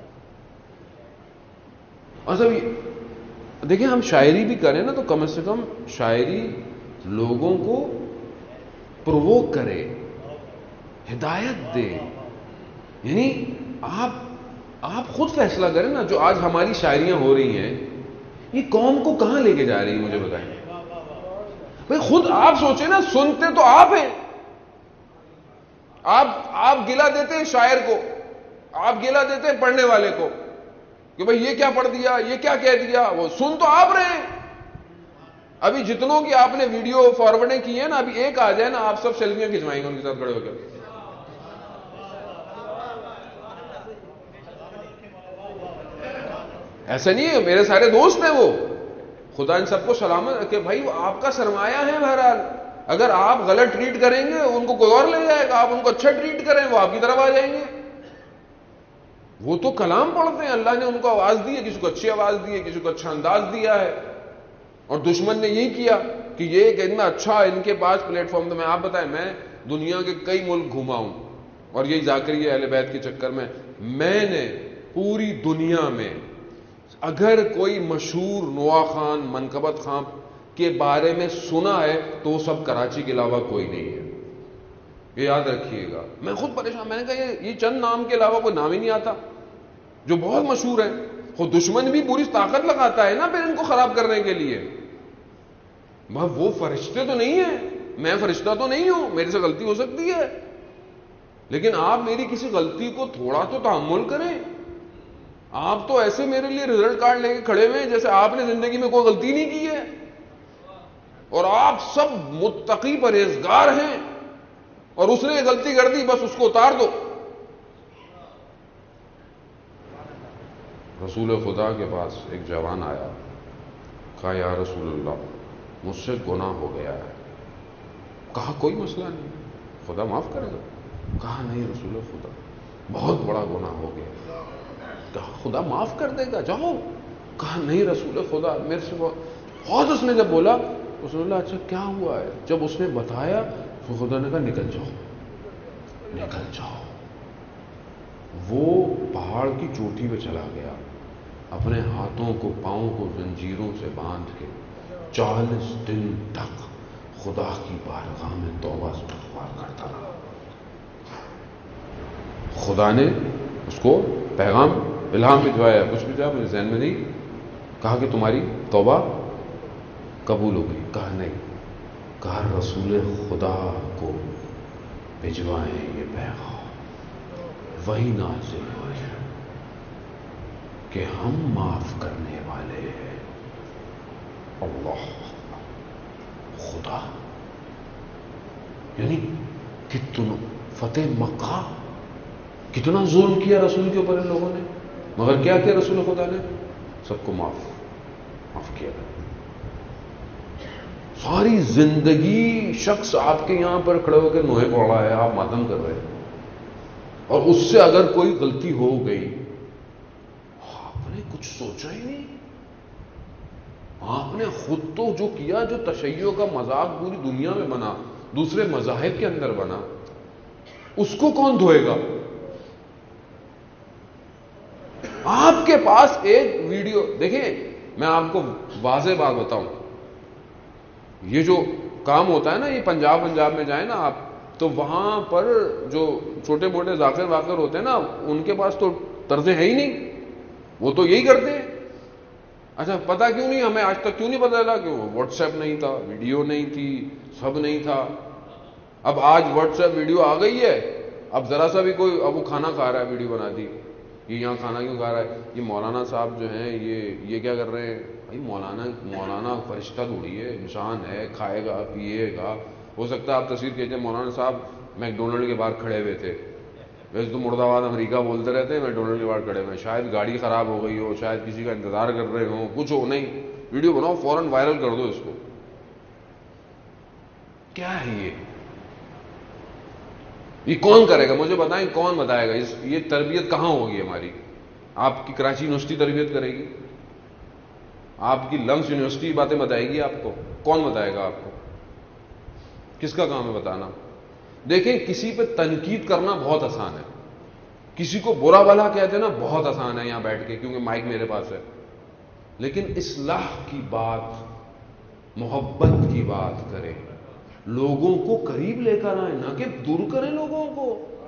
اصل دیکھیں ہم شاعری بھی کریں نا تو کم سے کم شاعری لوگوں کو پرووک کرے, ہدایت دے. یعنی آپ خود فیصلہ کریں نا, جو آج ہماری شاعریاں ہو رہی ہیں یہ قوم کو کہاں لے کے جا رہی ہے مجھے بتائیں. بھئی خود آپ سوچیں نا, سنتے تو آپ ہیں. آپ گلا دیتے ہیں شاعر کو, آپ گلا دیتے ہیں پڑھنے والے کو کہ بھئی یہ کیا پڑھ دیا, یہ کیا کہہ دیا. وہ سن تو آپ رہے ہیں. ابھی جتنوں کی آپ نے ویڈیو فارورڈیں کی ہیں نا, ابھی ایک آ جائے نا, آپ سب سیلفیاں کھنچوائیں گے ان کے ساتھ کھڑے ہو کر. ایسا نہیں ہے, میرے سارے دوست ہیں وہ, خدا ان سب کو سلامت رکھے. بھائی وہ آپ کا سرمایہ ہے بہرحال. اگر آپ غلط ٹریٹ کریں گے ان کو کوئی اور لے جائے گا, آپ ان کو اچھا ٹریٹ کریں وہ آپ کی طرف آ جائیں گے. وہ تو کلام پڑھتے ہیں, اللہ نے ان کو آواز دی ہے, کسی کو اچھی آواز دی ہے, کسی کو اچھا انداز دیا ہے. اور دشمن نے یہی کیا کہ یہ ایک اتنا اچھا ان کے پاس پلیٹ فارم. تو میں آپ بتائیں, میں دنیا کے کئی ملک گھوما ہوں, اور یہی ذاکری اہل بیت کے چکر میں نے پوری دنیا میں اگر کوئی مشہور نوا خان, منقبت خان کے بارے میں سنا ہے تو وہ سب کراچی کے علاوہ کوئی نہیں ہے. یہ یاد رکھیے گا. میں خود پریشان, میں نے کہا یہ چند نام کے علاوہ کوئی نام ہی نہیں آتا جو بہت مشہور ہے. خود دشمن بھی پوری طاقت لگاتا ہے نا پھر ان کو خراب کرنے کے لیے. وہ فرشتے تو نہیں ہیں, میں فرشتہ تو نہیں ہوں, میرے سے غلطی ہو سکتی ہے, لیکن آپ میری کسی غلطی کو تھوڑا تو تحمل کریں. آپ تو ایسے میرے لیے رزلٹ کارڈ لے کے کھڑے ہوئے ہیں جیسے آپ نے زندگی میں کوئی غلطی نہیں کی ہے, اور آپ سب متقی پرہیزگار ہیں, اور اس نے غلطی کر دی بس اس کو اتار دو. رسول خدا کے پاس ایک جوان آیا, کہا یا رسول اللہ مجھ سے گناہ ہو گیا ہے. کہا کوئی مسئلہ نہیں, خدا معاف کرے گا. کہا نہیں رسول خدا بہت بڑا گناہ ہو گیا. کہا خدا معاف کر دے گا, جاؤ. کہا نہیں رسول خدا میرے سے بہت. اس نے جب بولا رسول اللہ اچھا کیا ہوا ہے, جب اس نے بتایا تو خدا نے کہا نکل جاؤ, نکل جاؤ. وہ پہاڑ کی چوٹی پہ چلا گیا, اپنے ہاتھوں کو پاؤں کو زنجیروں سے باندھ کے 40 دن تک خدا کی بارگاہ میں توبہ استغفار کرتا رہا. خدا نے اس کو پیغام الہام بھجوایا, کچھ بھی جا میرے ذہن میں نہیں. کہا کہ تمہاری توبہ قبول ہو گئی. کہا نہیں. کہا رسول خدا کو بھجوائیں یہ پیغام, وہی نازل ہوئے کہ ہم معاف کرنے والے ہیں. اللہ خدا, یعنی کتنا فتح مکہ, کتنا ظلم کیا رسول کے اوپر ان لوگوں نے, مگر کیا کیا رسول خدا نے, سب کو معاف کیا. ساری زندگی شخص آپ کے یہاں پر کھڑے ہو کے نوحے پڑھ رہا ہے, آپ ماتم کر رہے ہیں, اور اس سے اگر کوئی غلطی ہو گئی آپ نے کچھ سوچا ہی نہیں. آپ نے خود تو جو کیا, جو تشیع کا مذاق پوری دنیا میں بنا, دوسرے مذاہب کے اندر بنا, اس کو کون دھوئے گا. آپ کے پاس ایک ویڈیو دیکھیں, میں آپ کو واضح بات بتاؤں, یہ جو کام ہوتا ہے نا, یہ پنجاب میں جائیں نا آپ, تو وہاں پر جو چھوٹے موٹے ذاکر واکر ہوتے ہیں نا, ان کے پاس تو طرزیں ہے ہی نہیں, وہ تو یہی کرتے ہیں. اچھا پتا کیوں نہیں, ہمیں آج تک کیوں نہیں پتا چلا کہ وہ واٹس ایپ نہیں تھا, ویڈیو نہیں تھی, سب نہیں تھا. اب آج واٹس ایپ ویڈیو آ گئی ہے, اب ذرا سا بھی کوئی, اب وہ کھانا کھا رہا ہے ویڈیو بنا دی, یہ یہاں کھانا کیوں کھا رہا ہے, یہ مولانا صاحب جو ہیں یہ کیا کر رہے ہیں. بھائی مولانا فرشتہ تھوڑی ہے, انسان ہے, کھائے گا پیے گا. ہو سکتا ہے آپ تصویر کھینچیں, مولانا صاحب میک ڈونلڈ کے باہر کھڑے ہوئے تھے, ویسے تو مردآباد امریکہ بولتے رہتے ہیں، میں ڈونلڈ کے بعد کھڑے میں، شاید گاڑی خراب ہو گئی ہو، شاید کسی کا انتظار کر رہے ہوں، کچھ ہو، نہیں، ویڈیو بناؤ فوراً وائرل کر دو اس کو. کیا ہے یہ کون کرے گا؟ مجھے بتائیں، کون بتائے گا؟ یہ تربیت کہاں ہوگی ہماری؟ آپ کی کراچی یونیورسٹی تربیت کرے گی؟ آپ کی لمس یونیورسٹی باتیں بتائے گی آپ کو؟ کون بتائے گا آپ کو؟ کس کا کام ہے بتانا؟ دیکھیں، کسی پہ تنقید کرنا بہت آسان ہے، کسی کو برا بھلا کہہ دینا بہت آسان ہے یہاں بیٹھ کے، کیونکہ مائک میرے پاس ہے. لیکن اصلاح کی بات، محبت کی بات کریں، لوگوں کو قریب لے کر آئیں، نہ کہ دور کریں لوگوں کو.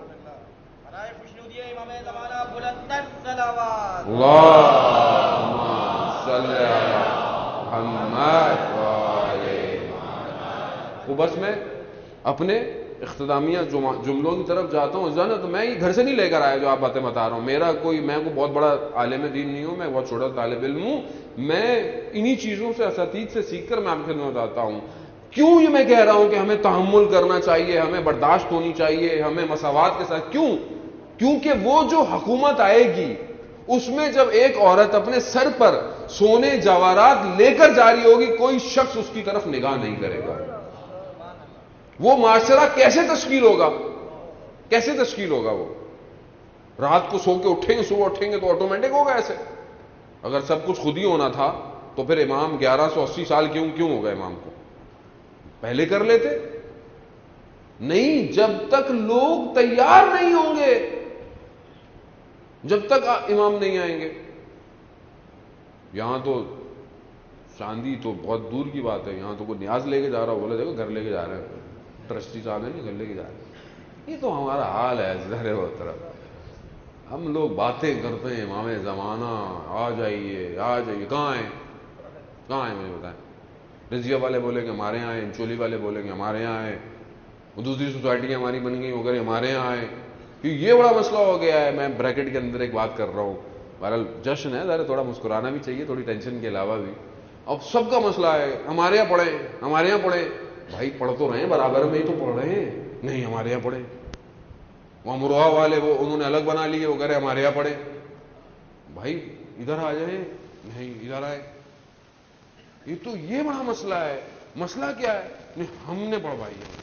اللہم صلی علی محمد وعلی. وہ بس میں اپنے اختتامیہ جملوں کی طرف جاتا ہوں. جانا تو میں یہ گھر سے نہیں لے کر آیا جو آپ باتیں بتا رہا ہوں. میں کوئی بہت بڑا عالم دین نہیں ہوں، میں بہت چھوٹا طالب علم ہوں. میں انہی چیزوں سے، اساتید سے سیکھ کر میں آپ کے خدمت میں آتا ہوں. کیوں یہ میں کہہ رہا ہوں کہ ہمیں تحمل کرنا چاہیے، ہمیں برداشت ہونی چاہیے، ہمیں مساوات کے ساتھ؟ کیونکہ وہ جو حکومت آئے گی اس میں جب ایک عورت اپنے سر پر سونے جواہرات لے کر جاری ہوگی، کوئی شخص اس کی طرف نگاہ نہیں کرے گا. وہ معاشرہ کیسے تشکیل ہوگا؟ کیسے تشکیل ہوگا؟ وہ رات کو سو کے اٹھیں گے، صبح اٹھیں گے تو آٹومیٹک ہوگا ایسے؟ اگر سب کچھ خود ہی ہونا تھا تو پھر امام 1180 سال کیوں ہوگا؟ امام کو پہلے کر لیتے. نہیں، جب تک لوگ تیار نہیں ہوں گے، جب تک امام نہیں آئیں گے. یہاں تو چاندی تو بہت دور کی بات ہے، یہاں تو کوئی نیاز لے کے جا رہا ہو، بولے دیکھو گھر لے کے جا رہے ہیں، ٹرسٹی صاحب ہیں گھر لے کے جا رہے ہیں. یہ تو ہمارا حال ہے ظاہر ہے. طرف ہم لوگ باتیں کرتے ہیں، امام زمانہ آ جائیے آ جائیے. کہاں ہیں مجھے بتائیں؟ رضیہ والے بولیں کہ ہمارے یہاں آئے، چولی والے بولیں کہ ہمارے یہاں آئے، دوسری سوسائٹیاں ہماری بن گئی وغیرہ، ہمارے یہاں آئے. یہ بڑا مسئلہ ہو گیا ہے. میں بریکٹ کے اندر ایک بات کر رہا ہوں، بہرحال جشن ہے، ذرا تھوڑا مسکرانا بھی چاہیے، تھوڑی ٹینشن کے علاوہ بھی. اب سب کا مسئلہ ہے ہمارے یہاں پڑھیں، ہمارے یہاں پڑھیں. بھائی پڑھ تو رہے ہیں، برابر میں ہی تو پڑھ رہے ہیں. نہیں ہمارے یہاں پڑھیں. وہ امروہہ والے انہوں نے الگ بنا لیے، وہ کہہ رہے ہمارے یہاں پڑھیں. بھائی ادھر آ جائیں. نہیں ادھر آئے. یہ بڑا مسئلہ ہے. مسئلہ کیا ہے؟ نہیں ہم نے پڑھوائی ہے،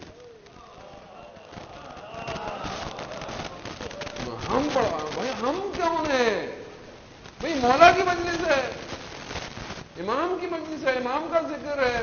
ہم پڑھوا. بھائی ہم کون ہیں؟ بھائی مولا کی مجلس ہے، امام کی مجلس ہے، امام کا ذکر ہے.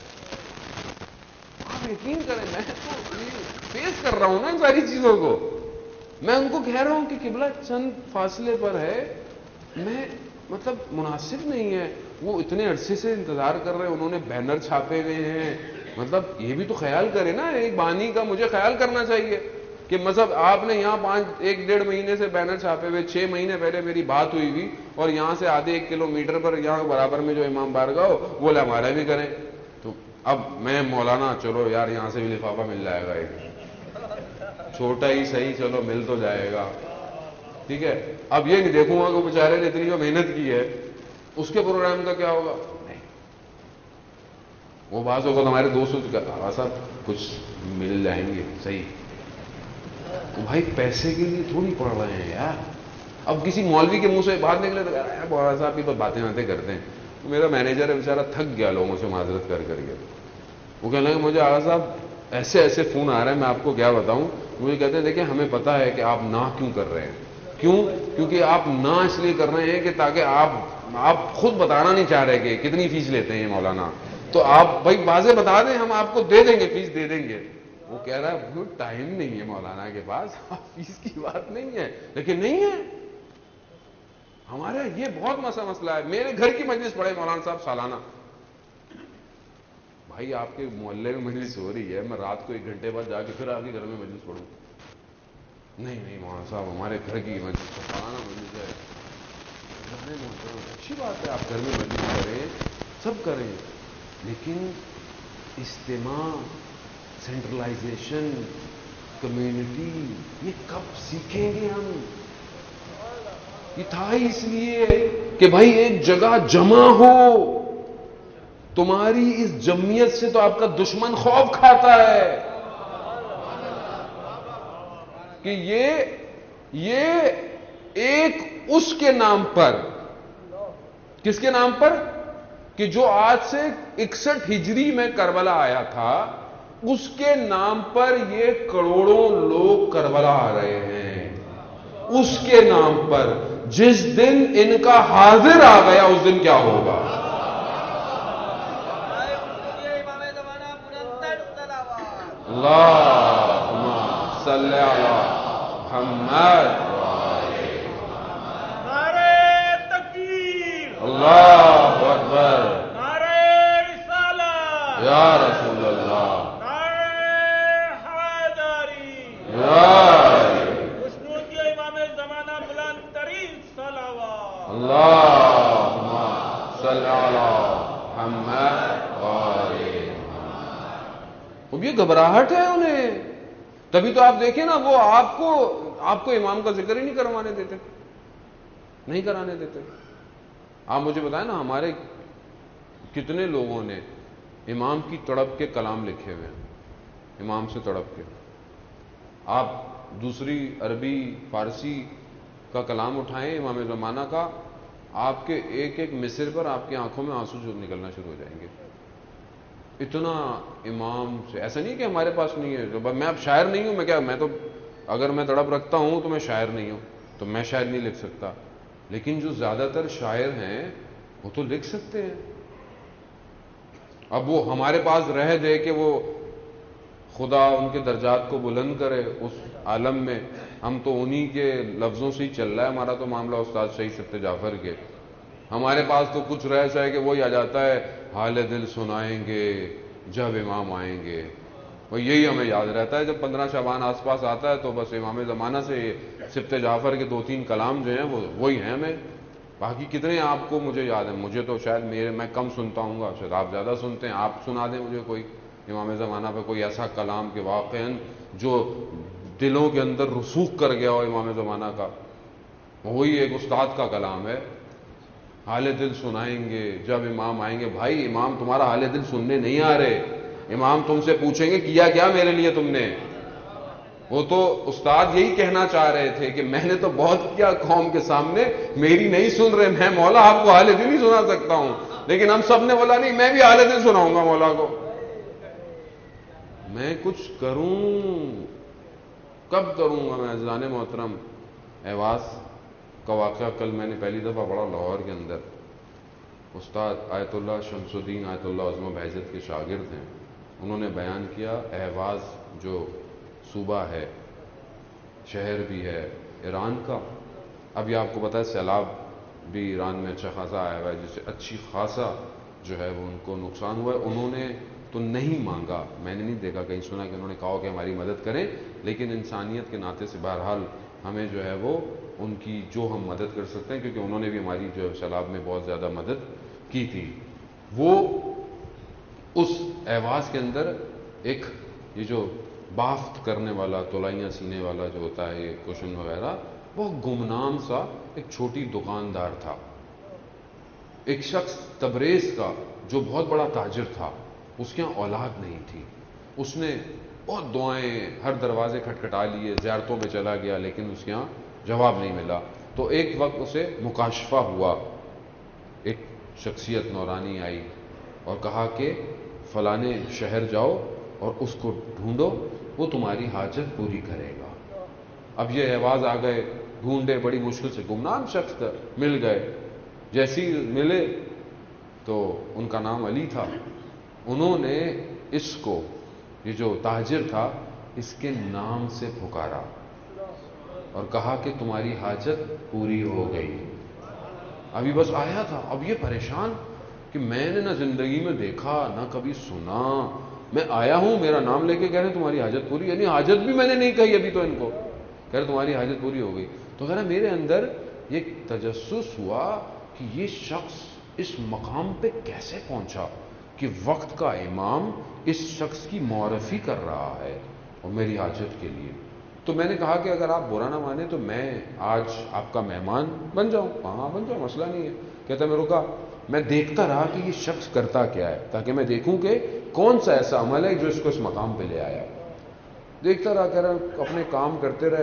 آپ یقین کریں، میں تو پیش کر رہا ہوں نا ان ساری چیزوں کو. میں ان کو کہہ رہا ہوں کہ قبلہ چند فاصلے پر ہے، میں مطلب مناسب نہیں ہے. وہ اتنے عرصے سے انتظار کر رہے ہیں، انہوں نے بینر چھاپے ہوئے ہیں. مطلب یہ بھی تو خیال کرے نا، ایک بانی کا مجھے خیال کرنا چاہیے کہ مطلب آپ نے یہاں 1-1.5 مہینے سے بینر چھاپے ہوئے، 6 مہینے پہلے میری بات ہوئی ہوئی، اور یہاں سے آدھے 1 کلومیٹر پر یہاں برابر میں جو امام بارگاہ ہو وہ ہمارے بھی کریں. تو اب میں مولانا چلو یار یہاں سے بھی لفافہ مل جائے گا، ایک چھوٹا ہی صحیح، چلو مل تو جائے گا، ٹھیک ہے. اب یہ نہیں دیکھوں گا کہ بیچارے نے اتنی جو محنت کی ہے اس کے پروگرام کا کیا ہوگا. نہیں، وہ بعض اوقات ہمارے دوست صاحب کچھ مل جائیں گے صحیح. تو بھائی پیسے کے لیے تھوڑی پڑھ رہے ہیں یار. اب کسی مولوی کے منہ سے بات نکلے تو کہہ رہا ہے مولانا صاحب کی تو باتیں کرتے ہیں. میرا مینیجر ہے بیچارہ تھک گیا لوگوں سے معذرت کر کے. وہ کہنے لگے مجھے آغا صاحب ایسے فون آ رہے ہیں، میں آپ کو کیا بتاؤں. مجھے کہتے ہیں دیکھیں ہمیں پتا ہے کہ آپ نہ کیوں کر رہے ہیں. کیونکہ آپ نہ اس لیے کر رہے ہیں کہ تاکہ آپ خود بتانا نہیں چاہ رہے کہ کتنی فیس لیتے ہیں مولانا. تو آپ بھائی واضح بتا دیں، ہم آپ کو دے دیں گے، فیس دے دیں گے. وہ کہہ رہا ہے ٹائم نہیں ہے مولانا کے پاس، فیس کی بات نہیں ہے. لیکن نہیں ہے ہمارے یہ بہت مسئلہ ہے. میرے گھر کی مجلس پڑھے مولانا صاحب سالانہ. بھائی آپ کے محلے میں مجلس ہو رہی ہے، میں رات کو 1 گھنٹے بعد جا کے پھر آپ کے گھر میں مجلس پڑھوں؟ نہیں مولانا صاحب ہمارے گھر کی مجلس سالانہ مجلس ہے. اچھی بات ہے، آپ گھر میں مجلس کریں، سب کریں، لیکن اجتماع، سینٹرلائزیشن، کمیونٹی، یہ کب سیکھیں گے ہم؟ یہ تھا ہی اس لیے کہ بھائی ایک جگہ جمع ہو. تمہاری اس جمعیت سے تو آپ کا دشمن خوف کھاتا ہے کہ یہ یہ ایک اس کے نام پر، کس کے نام پر؟ کہ جو آج سے 61 ہجری میں کربلا آیا تھا، اس کے نام پر یہ کروڑوں لوگ کربلا آ رہے ہیں، اس کے نام پر۔ جس دن ان کا حاضر آ گیا اس دن کیا ہوگا؟ اللہم صلی علی محمد نعرہ تکبیر، اللہ اکبر، نعرہ رسالت، یا رسول اللہ، نعرہ حیدری، یا خوشنودی امام زمانہ بلند ترین صلوات۔ اللہم صلی علی محمد وآلہ۔ اب یہ گھبراہٹ ہے انہیں، تبھی تو آپ دیکھیں نا، وہ آپ کو امام کا ذکر ہی نہیں کروانے دیتے، نہیں کرانے دیتے۔ آپ مجھے بتائیں نا، ہمارے کتنے لوگوں نے امام کی تڑپ کے کلام لکھے ہوئے ہیں، امام سے تڑپ کے۔ آپ دوسری عربی فارسی کا کلام اٹھائیں امام زمانہ کا، آپ کے ایک ایک مصر پر آپ کی آنکھوں میں آنسو جو نکلنا شروع ہو جائیں گے۔ اتنا امام سے، ایسا نہیں کہ ہمارے پاس نہیں ہے، میں اب شاعر نہیں ہوں، میں تو اگر میں تڑپ رکھتا ہوں تو میں شاعر نہیں ہوں، تو میں شاعر نہیں لکھ سکتا، لیکن جو زیادہ تر شاعر ہیں وہ تو لکھ سکتے ہیں۔ اب وہ ہمارے پاس رہ دے کہ وہ خدا ان کے درجات کو بلند کرے اس عالم میں، ہم تو انہی کے لفظوں سے ہی چل رہا ہے ہمارا تو معاملہ استاد شہید ستیہ جعفر کے۔ ہمارے پاس تو کچھ رہ جائے کہ وہی آ جاتا ہے، حال دل سنائیں گے جب امام آئیں گے، وہ یہی ہمیں یاد رہتا ہے۔ جب 15 شعبان آس پاس آتا ہے تو بس امام زمانہ سے ستیہ جعفر کے 2-3 کلام جو ہیں وہی ہیں ہمیں۔ باقی کتنے آپ کو مجھے یاد ہیں، مجھے تو شاید میں کم سنتا ہوں گا، شاید آپ زیادہ سنتے ہیں۔ آپ سنا دیں مجھے کوئی امام زمانہ پہ کوئی ایسا کلام کہ واقعاً جو دلوں کے اندر رسوخ کر گیا ہو امام زمانہ کا۔ وہی ایک استاد کا کلام ہے، حال دل سنائیں گے جب امام آئیں گے۔ بھائی امام تمہارا حال دل سننے نہیں آ رہے، امام تم سے پوچھیں گے کیا کیا میرے لیے تم نے۔ وہ تو استاد یہی کہنا چاہ رہے تھے کہ میں نے تو بہت کیا قوم کے سامنے، میری نہیں سن رہے، میں مولا آپ کو حال دل ہی سنا سکتا ہوں، لیکن ہم سب نے بولا نہیں میں بھی حال دل سناؤں گا مولا کو۔ میں کچھ کروں، کب کروں گا میں؟ عزیزان محترم، ایواز کا واقعہ کل میں نے پہلی دفعہ پڑھا لاہور کے اندر۔ استاد آیت اللہ شمس الدین آیت اللہ عظمہ بہزت کے شاگرد ہیں، انہوں نے بیان کیا ایواز جو صوبہ ہے، شہر بھی ہے ایران کا۔ ابھی آپ کو پتہ ہے سیلاب بھی ایران میں اچھا خاصا آیا ہوا ہے، جس سے اچھی خاصا جو ہے وہ ان کو نقصان ہوا ہے۔ انہوں نے تو نہیں مانگا، میں نے نہیں دیکھا کہیں سنا کہ انہوں نے کہا کہ ہماری مدد کریں، لیکن انسانیت کے ناطے سے بہرحال ہمیں جو ہے وہ ان کی جو ہم مدد کر سکتے ہیں، کیونکہ انہوں نے بھی ہماری جو سیلاب میں بہت زیادہ مدد کی تھی۔ وہ اس ایواز کے اندر ایک یہ جو بافت کرنے والا، تولائیاں سینے والا جو ہوتا ہے یہ کوشن وغیرہ، وہ گمنام سا ایک چھوٹی دکاندار تھا، ایک شخص تبریز کا جو بہت بڑا تاجر تھا، اس کے یہاں اولاد نہیں تھی۔ اس نے بہت دعائیں، ہر دروازے کھٹکھٹا لیے، زیارتوں پہ چلا گیا، لیکن اس کے یہاں جواب نہیں ملا۔ تو ایک وقت اسے مکاشفہ ہوا، ایک شخصیت نورانی آئی اور کہا کہ فلانے شہر جاؤ اور اس کو ڈھونڈو، وہ تمہاری حاجت پوری کرے گا۔ اب یہ آواز آ گئے، ڈھونڈے، بڑی مشکل سے گمنام شخص تھا، مل گئے۔ جیسی ملے تو ان کا نام علی تھا، انہوں نے اس کو، یہ جو تاجر تھا، اس کے نام سے پکارا اور کہا کہ تمہاری حاجت پوری ہو گئی۔ ابھی بس آیا تھا، اب یہ پریشان کہ میں نے نہ زندگی میں دیکھا نہ کبھی سنا، میں آیا ہوں میرا نام لے کے کہہ رہے تمہاری حاجت پوری، یعنی حاجت بھی میں نے نہیں کہی ابھی تو ان کو، کہہ رہے تمہاری حاجت پوری ہو گئی۔ تو کہہ رہا میرے اندر یہ تجسس ہوا کہ یہ شخص اس مقام پہ کیسے پہنچا کہ وقت کا امام اس شخص کی معرفی کر رہا ہے اور میری حاجت کے لیے۔ تو میں نے کہا کہ اگر آپ برا نہ مانیں تو میں آج آپ کا مہمان بن جاؤں۔ ہاں بن جاؤ، مسئلہ نہیں ہے۔ کہتا میں رکا، میں دیکھتا رہا کہ یہ شخص کرتا کیا ہے، تاکہ میں دیکھوں کہ کون سا ایسا عمل ہے جو اس کو اس مقام پہ لے آیا۔ دیکھتا رہا، کہہ رہا اپنے کام کرتے رہے،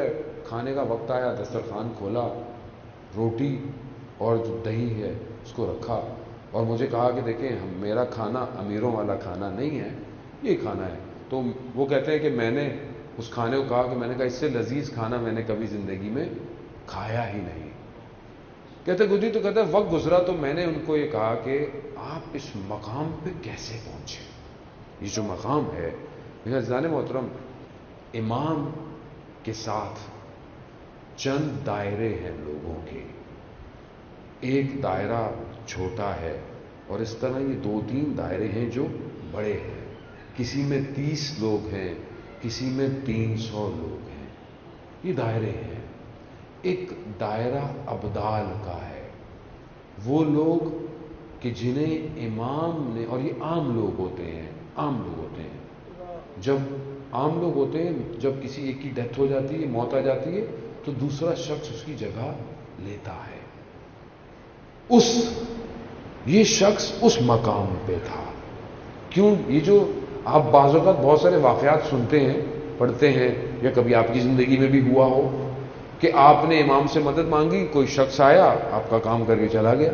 کھانے کا وقت آیا، دسترخوان کھولا، روٹی اور جو دہی ہے اس کو رکھا اور مجھے کہا کہ دیکھیں میرا کھانا امیروں والا کھانا نہیں ہے، یہ کھانا ہے. تو وہ کہتے ہیں کہ میں نے اس کھانے کو کہا کہ میں نے کہا اس سے لذیذ کھانا میں نے کبھی زندگی میں کھایا ہی نہیں. کہتے گجی تو کہتے وقت گزرا تو میں نے ان کو یہ کہا کہ آپ اس مقام پہ کیسے پہنچے. یہ جو مقام ہے میرے عزیزان محترم، امام کے ساتھ چند دائرے ہیں لوگوں کے، ایک دائرہ چھوٹا ہے اور اس طرح یہ 2-3 دائرے ہیں جو بڑے ہیں. کسی میں 30 لوگ ہیں، کسی میں 300 لوگ ہیں. یہ دائرے ہیں. ایک دائرہ ابدال کا ہے، وہ لوگ کہ جنہیں امام نے، اور یہ عام لوگ ہوتے ہیں، عام لوگ ہوتے ہیں. جب عام لوگ ہوتے ہیں، جب کسی ایک کی ڈیتھ ہو جاتی ہے، موت آ جاتی ہے، تو دوسرا شخص اس کی جگہ لیتا ہے. یہ شخص اس مقام پہ تھا. کیوں؟ یہ جو آپ بعض اوقات بہت سارے واقعات سنتے ہیں، پڑھتے ہیں، یا کبھی آپ کی زندگی میں بھی ہوا ہو کہ آپ نے امام سے مدد مانگی، کوئی شخص آیا آپ کا کام کر کے چلا گیا.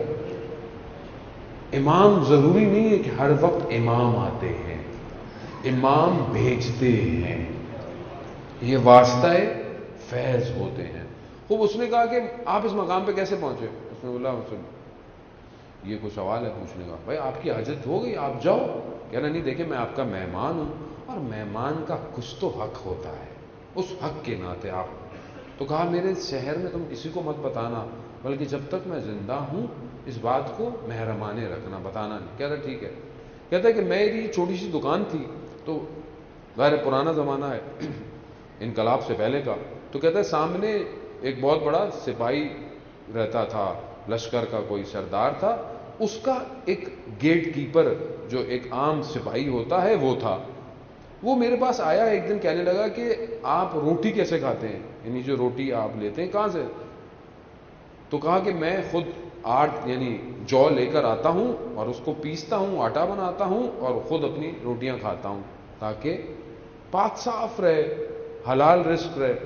امام ضروری نہیں ہے کہ ہر وقت امام آتے ہیں، امام بھیجتے ہیں، یہ واسطہ فیض ہوتے ہیں. خوب اس نے کہا کہ آپ اس مقام پہ کیسے پہنچے؟ اس نے بولا یہ کوئی سوال ہے پوچھنے کا؟ بھائی آپ کی حاجت ہو گئی، آپ جاؤ. کہہ رہا نہیں دیکھیں میں آپ کا مہمان ہوں اور مہمان کا کچھ تو حق ہوتا ہے، اس حق کے ناطے آپ. تو کہا میرے شہر میں تم کسی کو مت بتانا، بلکہ جب تک میں زندہ ہوں اس بات کو محرمانے رکھنا، بتانا نہیں. کہتا ٹھیک ہے. کہتا ہے کہ میری چھوٹی سی دکان تھی، تو غیر پرانا زمانہ ہے، انقلاب سے پہلے کا. تو کہتا ہے سامنے ایک بہت بڑا سپاہی رہتا تھا، لشکر کا کوئی سردار تھا، اس کا ایک گیٹ کیپر جو ایک عام سپاہی ہوتا ہے وہ تھا. وہ میرے پاس آیا ایک دن، کہنے لگا کہ آپ روٹی کیسے کھاتے ہیں، یعنی جو روٹی آپ لیتے ہیں کہاں سے؟ تو کہا کہ میں خود آٹ یعنی جو لے کر آتا ہوں اور اس کو پیستا ہوں، آٹا بناتا ہوں اور خود اپنی روٹیاں کھاتا ہوں تاکہ پاک صاف رہے، حلال رزق رہے.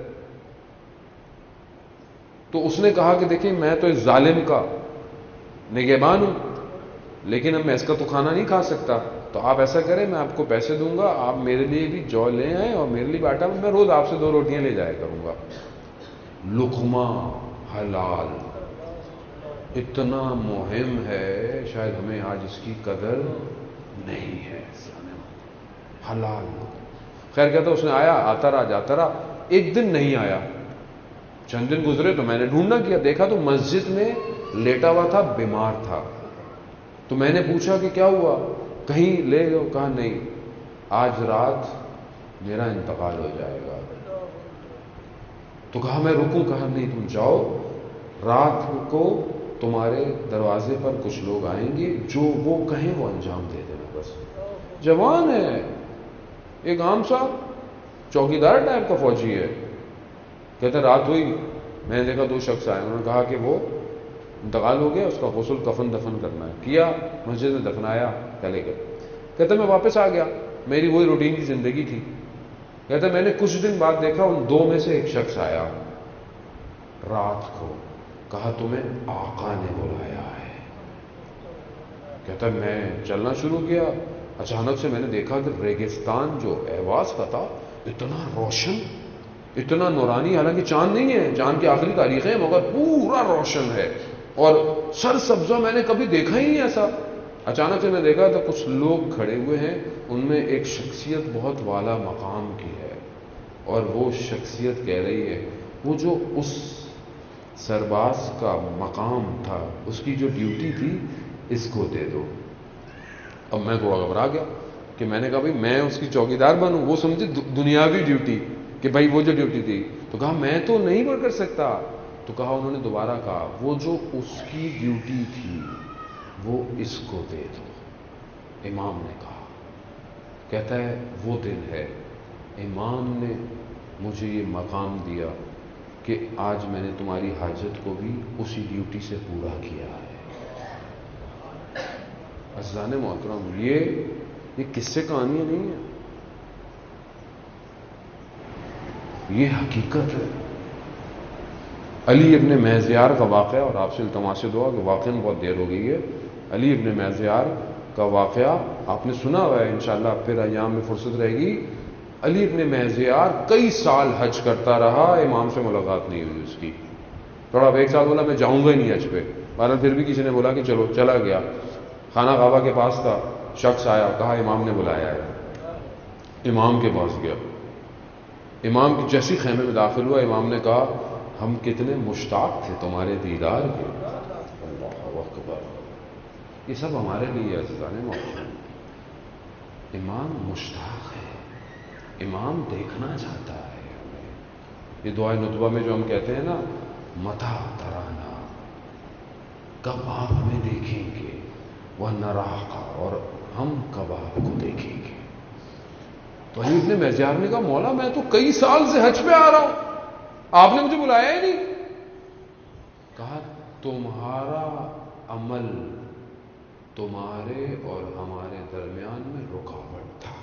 تو اس نے کہا کہ دیکھیں میں تو اس ظالم کا نگہبان ہوں، لیکن اب میں اس کا تو کھانا نہیں کھا سکتا. تو آپ ایسا کریں، میں آپ کو پیسے دوں گا، آپ میرے لیے بھی جو لے آئیں اور میرے لیے بھی آٹا، میں روز آپ سے 2 روٹیاں لے جایا کروں گا. لقمہ حلال اتنا مہم ہے، شاید ہمیں آج اس کی قدر نہیں ہے. حلال خیر کہتا اس نے آیا، آتا رہا جاتا رہا. ایک دن نہیں آیا، چند دن گزرے تو میں نے ڈھونڈنا کیا، دیکھا تو مسجد میں لیٹا ہوا تھا، بیمار تھا. تو میں نے پوچھا کہ کیا ہوا، کہیں لے گئے؟ کہا نہیں، آج رات میرا انتقال ہو جائے گا. تو کہا میں رکوں؟ کہا نہیں تم جاؤ، رات کو تمہارے دروازے پر کچھ لوگ آئیں گے، جو وہ کہیں وہ انجام دے دینا. بس جوان ہے، ایک عام سا چوکیدار ٹائپ کا فوجی ہے. کہتے رات ہوئی، میں نے دیکھا 2 شخص آئے، انہوں نے کہا کہ وہ انتقال ہو گیا، اس کا غسل کفن دفن کرنا ہے. کیا، مسجد میں دفنایا، چلے گئے. کہتے میں واپس آ گیا، میری وہی روٹین کی زندگی تھی. کہتے میں نے کچھ دن بعد دیکھا ان 2 میں سے ایک شخص آیا رات کو، کہا تمہیں آقا نے بلایا ہے. کہتا میں چلنا شروع کیا، اچانک سے میں نے دیکھا کہ ریگستان جو احواز کا تھا اتنا روشن، اتنا نورانی، حالانکہ چاند نہیں ہے، چاند کی آخری تاریخیں مگر پورا روشن ہے اور سر سبزہ میں نے کبھی دیکھا ہی نہیں ایسا. اچانک سے میں دیکھا تو کچھ لوگ کھڑے ہوئے ہیں، ان میں ایک شخصیت بہت والا مقام کی ہے اور وہ شخصیت کہہ رہی ہے وہ جو اس سرباز کا مقام تھا، اس کی جو ڈیوٹی تھی اس کو دے دو. اب میں تھوڑا گھبرا گیا کہ میں نے کہا بھائی میں اس کی چوکیدار بنوں؟ وہ سمجھے دنیاوی ڈیوٹی کہ بھائی وہ جو ڈیوٹی تھی. تو کہا میں تو نہیں کر سکتا. تو کہا انہوں نے دوبارہ کہا وہ جو اس کی ڈیوٹی تھی وہ اس کو دے دو. امام نے کہا، کہتا ہے وہ دن ہے امام نے مجھے یہ مقام دیا کہ آج میں نے تمہاری حاجت کو بھی اسی ڈیوٹی سے پورا کیا ہے. عزیزان محترم، یہ قصے کہانیاں نہیں ہیں، یہ حقیقت ہے. علی ابن مہزیار کا واقعہ، اور آپ سے التماس دعا کہ واقعاً بہت دیر ہو گئی ہے، علی ابن مہزیار کا واقعہ آپ نے سنا ہوا ہے، انشاءاللہ پھر ایام میں فرصت رہے گی۔ علی ابن مہزیار کئی سال حج کرتا رہا، امام سے ملاقات نہیں ہوئی اس کی۔ تھوڑا ایک سال بولا میں جاؤں گا ہی نہیں حج پہ، بہرحال پھر بھی کسی نے بولا کہ چلو، چلا گیا۔ خانہ کعبہ کے پاس تھا، شخص آیا، کہا امام نے بلایا ہے۔ امام کے پاس گیا، امام کی جیسی خیمے میں داخل ہوا، امام نے کہا ہم کتنے مشتاق تھے تمہارے دیدار کے۔ اللہ اکبر، یہ سب ہمارے لیے عزیزان محترم، امام مشتاق ہے، امام دیکھنا چاہتا ہے ہمیں۔ یہ دعائے نطبہ میں جو ہم کہتے ہیں نا، متا ترانا، کب آپ ہمیں دیکھیں گے، وہ نراقہ، اور ہم کب آپ کو دیکھیں گے۔ تو علی ابن مہزیار نے کہا مولا میں تو کئی سال سے حج پہ آ رہا ہوں، آپ نے مجھے بلایا ہی نہیں۔ کہا تمہارا عمل تمہارے اور ہمارے درمیان میں رکاوٹ تھا،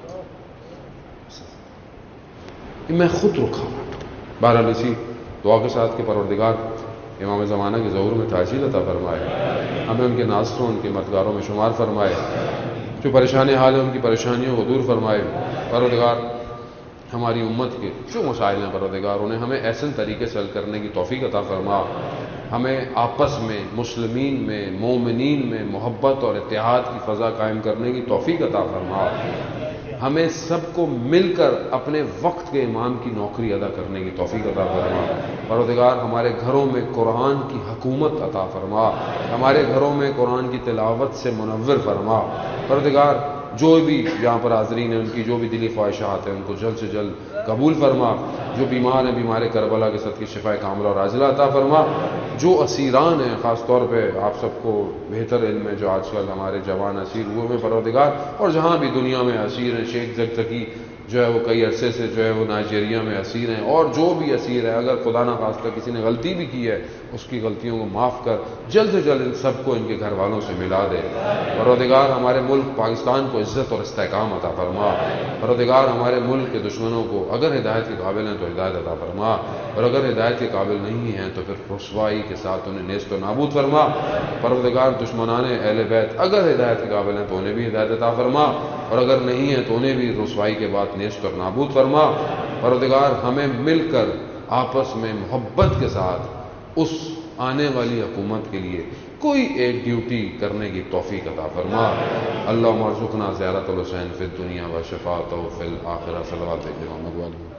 میں خود رکاوٹ ہوں۔ بہرحال اسی دعا کے ساتھ کہ پروردگار امام زمانہ کے ظہور میں تعجیل عطا فرمائے، ہمیں ان کے ناصروں، ان کے مددگاروں میں شمار فرمائے، جو پریشان حال ہیں ان کی پریشانیوں کو دور فرمائے۔ پروردگار ہماری امت کے جو مسائل ہیں پروردگار انہیں ہمیں ایسے طریقے سے حل کرنے کی توفیق عطا فرما، ہمیں آپس میں مسلمین میں مومنین میں محبت اور اتحاد کی فضا قائم کرنے کی توفیق عطا فرما، ہمیں سب کو مل کر اپنے وقت کے امام کی نوکری ادا کرنے کی توفیق عطا فرما۔ پروردگار ہمارے گھروں میں قرآن کی حکومت عطا فرما، ہمارے گھروں میں قرآن کی تلاوت سے منور فرما۔ پروردگار جو بھی یہاں پر حاضرین ہیں ان کی جو بھی دلی خواہشات ہیں ان کو جلد سے جلد قبول فرما، جو بیمار ہیں بیمار کربلا کے صدقے شفا کاملہ اور عاجلہ عطا فرما، جو اسیران ہیں خاص طور پہ آپ سب کو بہتر علم ہے جو آج کل ہمارے جوان اسیر ہوئے ہیں پروردگار، اور جہاں بھی دنیا میں اسیر ہیں، شیخ زکزکی جو ہے وہ کئی عرصے سے جو ہے وہ نائجیریا میں اسیر ہیں، اور جو بھی اسیر ہے اگر خدا نخواستہ کسی نے غلطی بھی کی ہے اس کی غلطیوں کو معاف کر جلد سے جلد ان سب کو ان کے گھر والوں سے ملا دے۔ پروردگار ہمارے ملک پاکستان کو عزت اور استحکام عطا فرما۔ پروردگار ہمارے ملک کے دشمنوں کو اگر ہدایت کے قابل ہیں تو ہدایت عطا فرما، اور اگر ہدایت کے قابل نہیں ہیں تو پھر رسوائی کے ساتھ انہیں نیست و نابود فرما۔ پروردگار دشمنان اہل بیت اگر ہدایت کے قابل ہیں تو انہیں بھی ہدایت عطا فرما، اور اگر نہیں ہیں تو انہیں بھی رسوائی کے بعد نیست اور نابود فرما۔ پروردگار ہمیں مل کر آپس میں محبت کے ساتھ اس آنے والی حکومت کے لیے کوئی ایک ڈیوٹی کرنے کی توفیق عطا فرما۔ اللہم ارزقنا زیارت الحسین فی الدنیا و شفاعتہ فی الآخرہ، صلوات محمد علیہ۔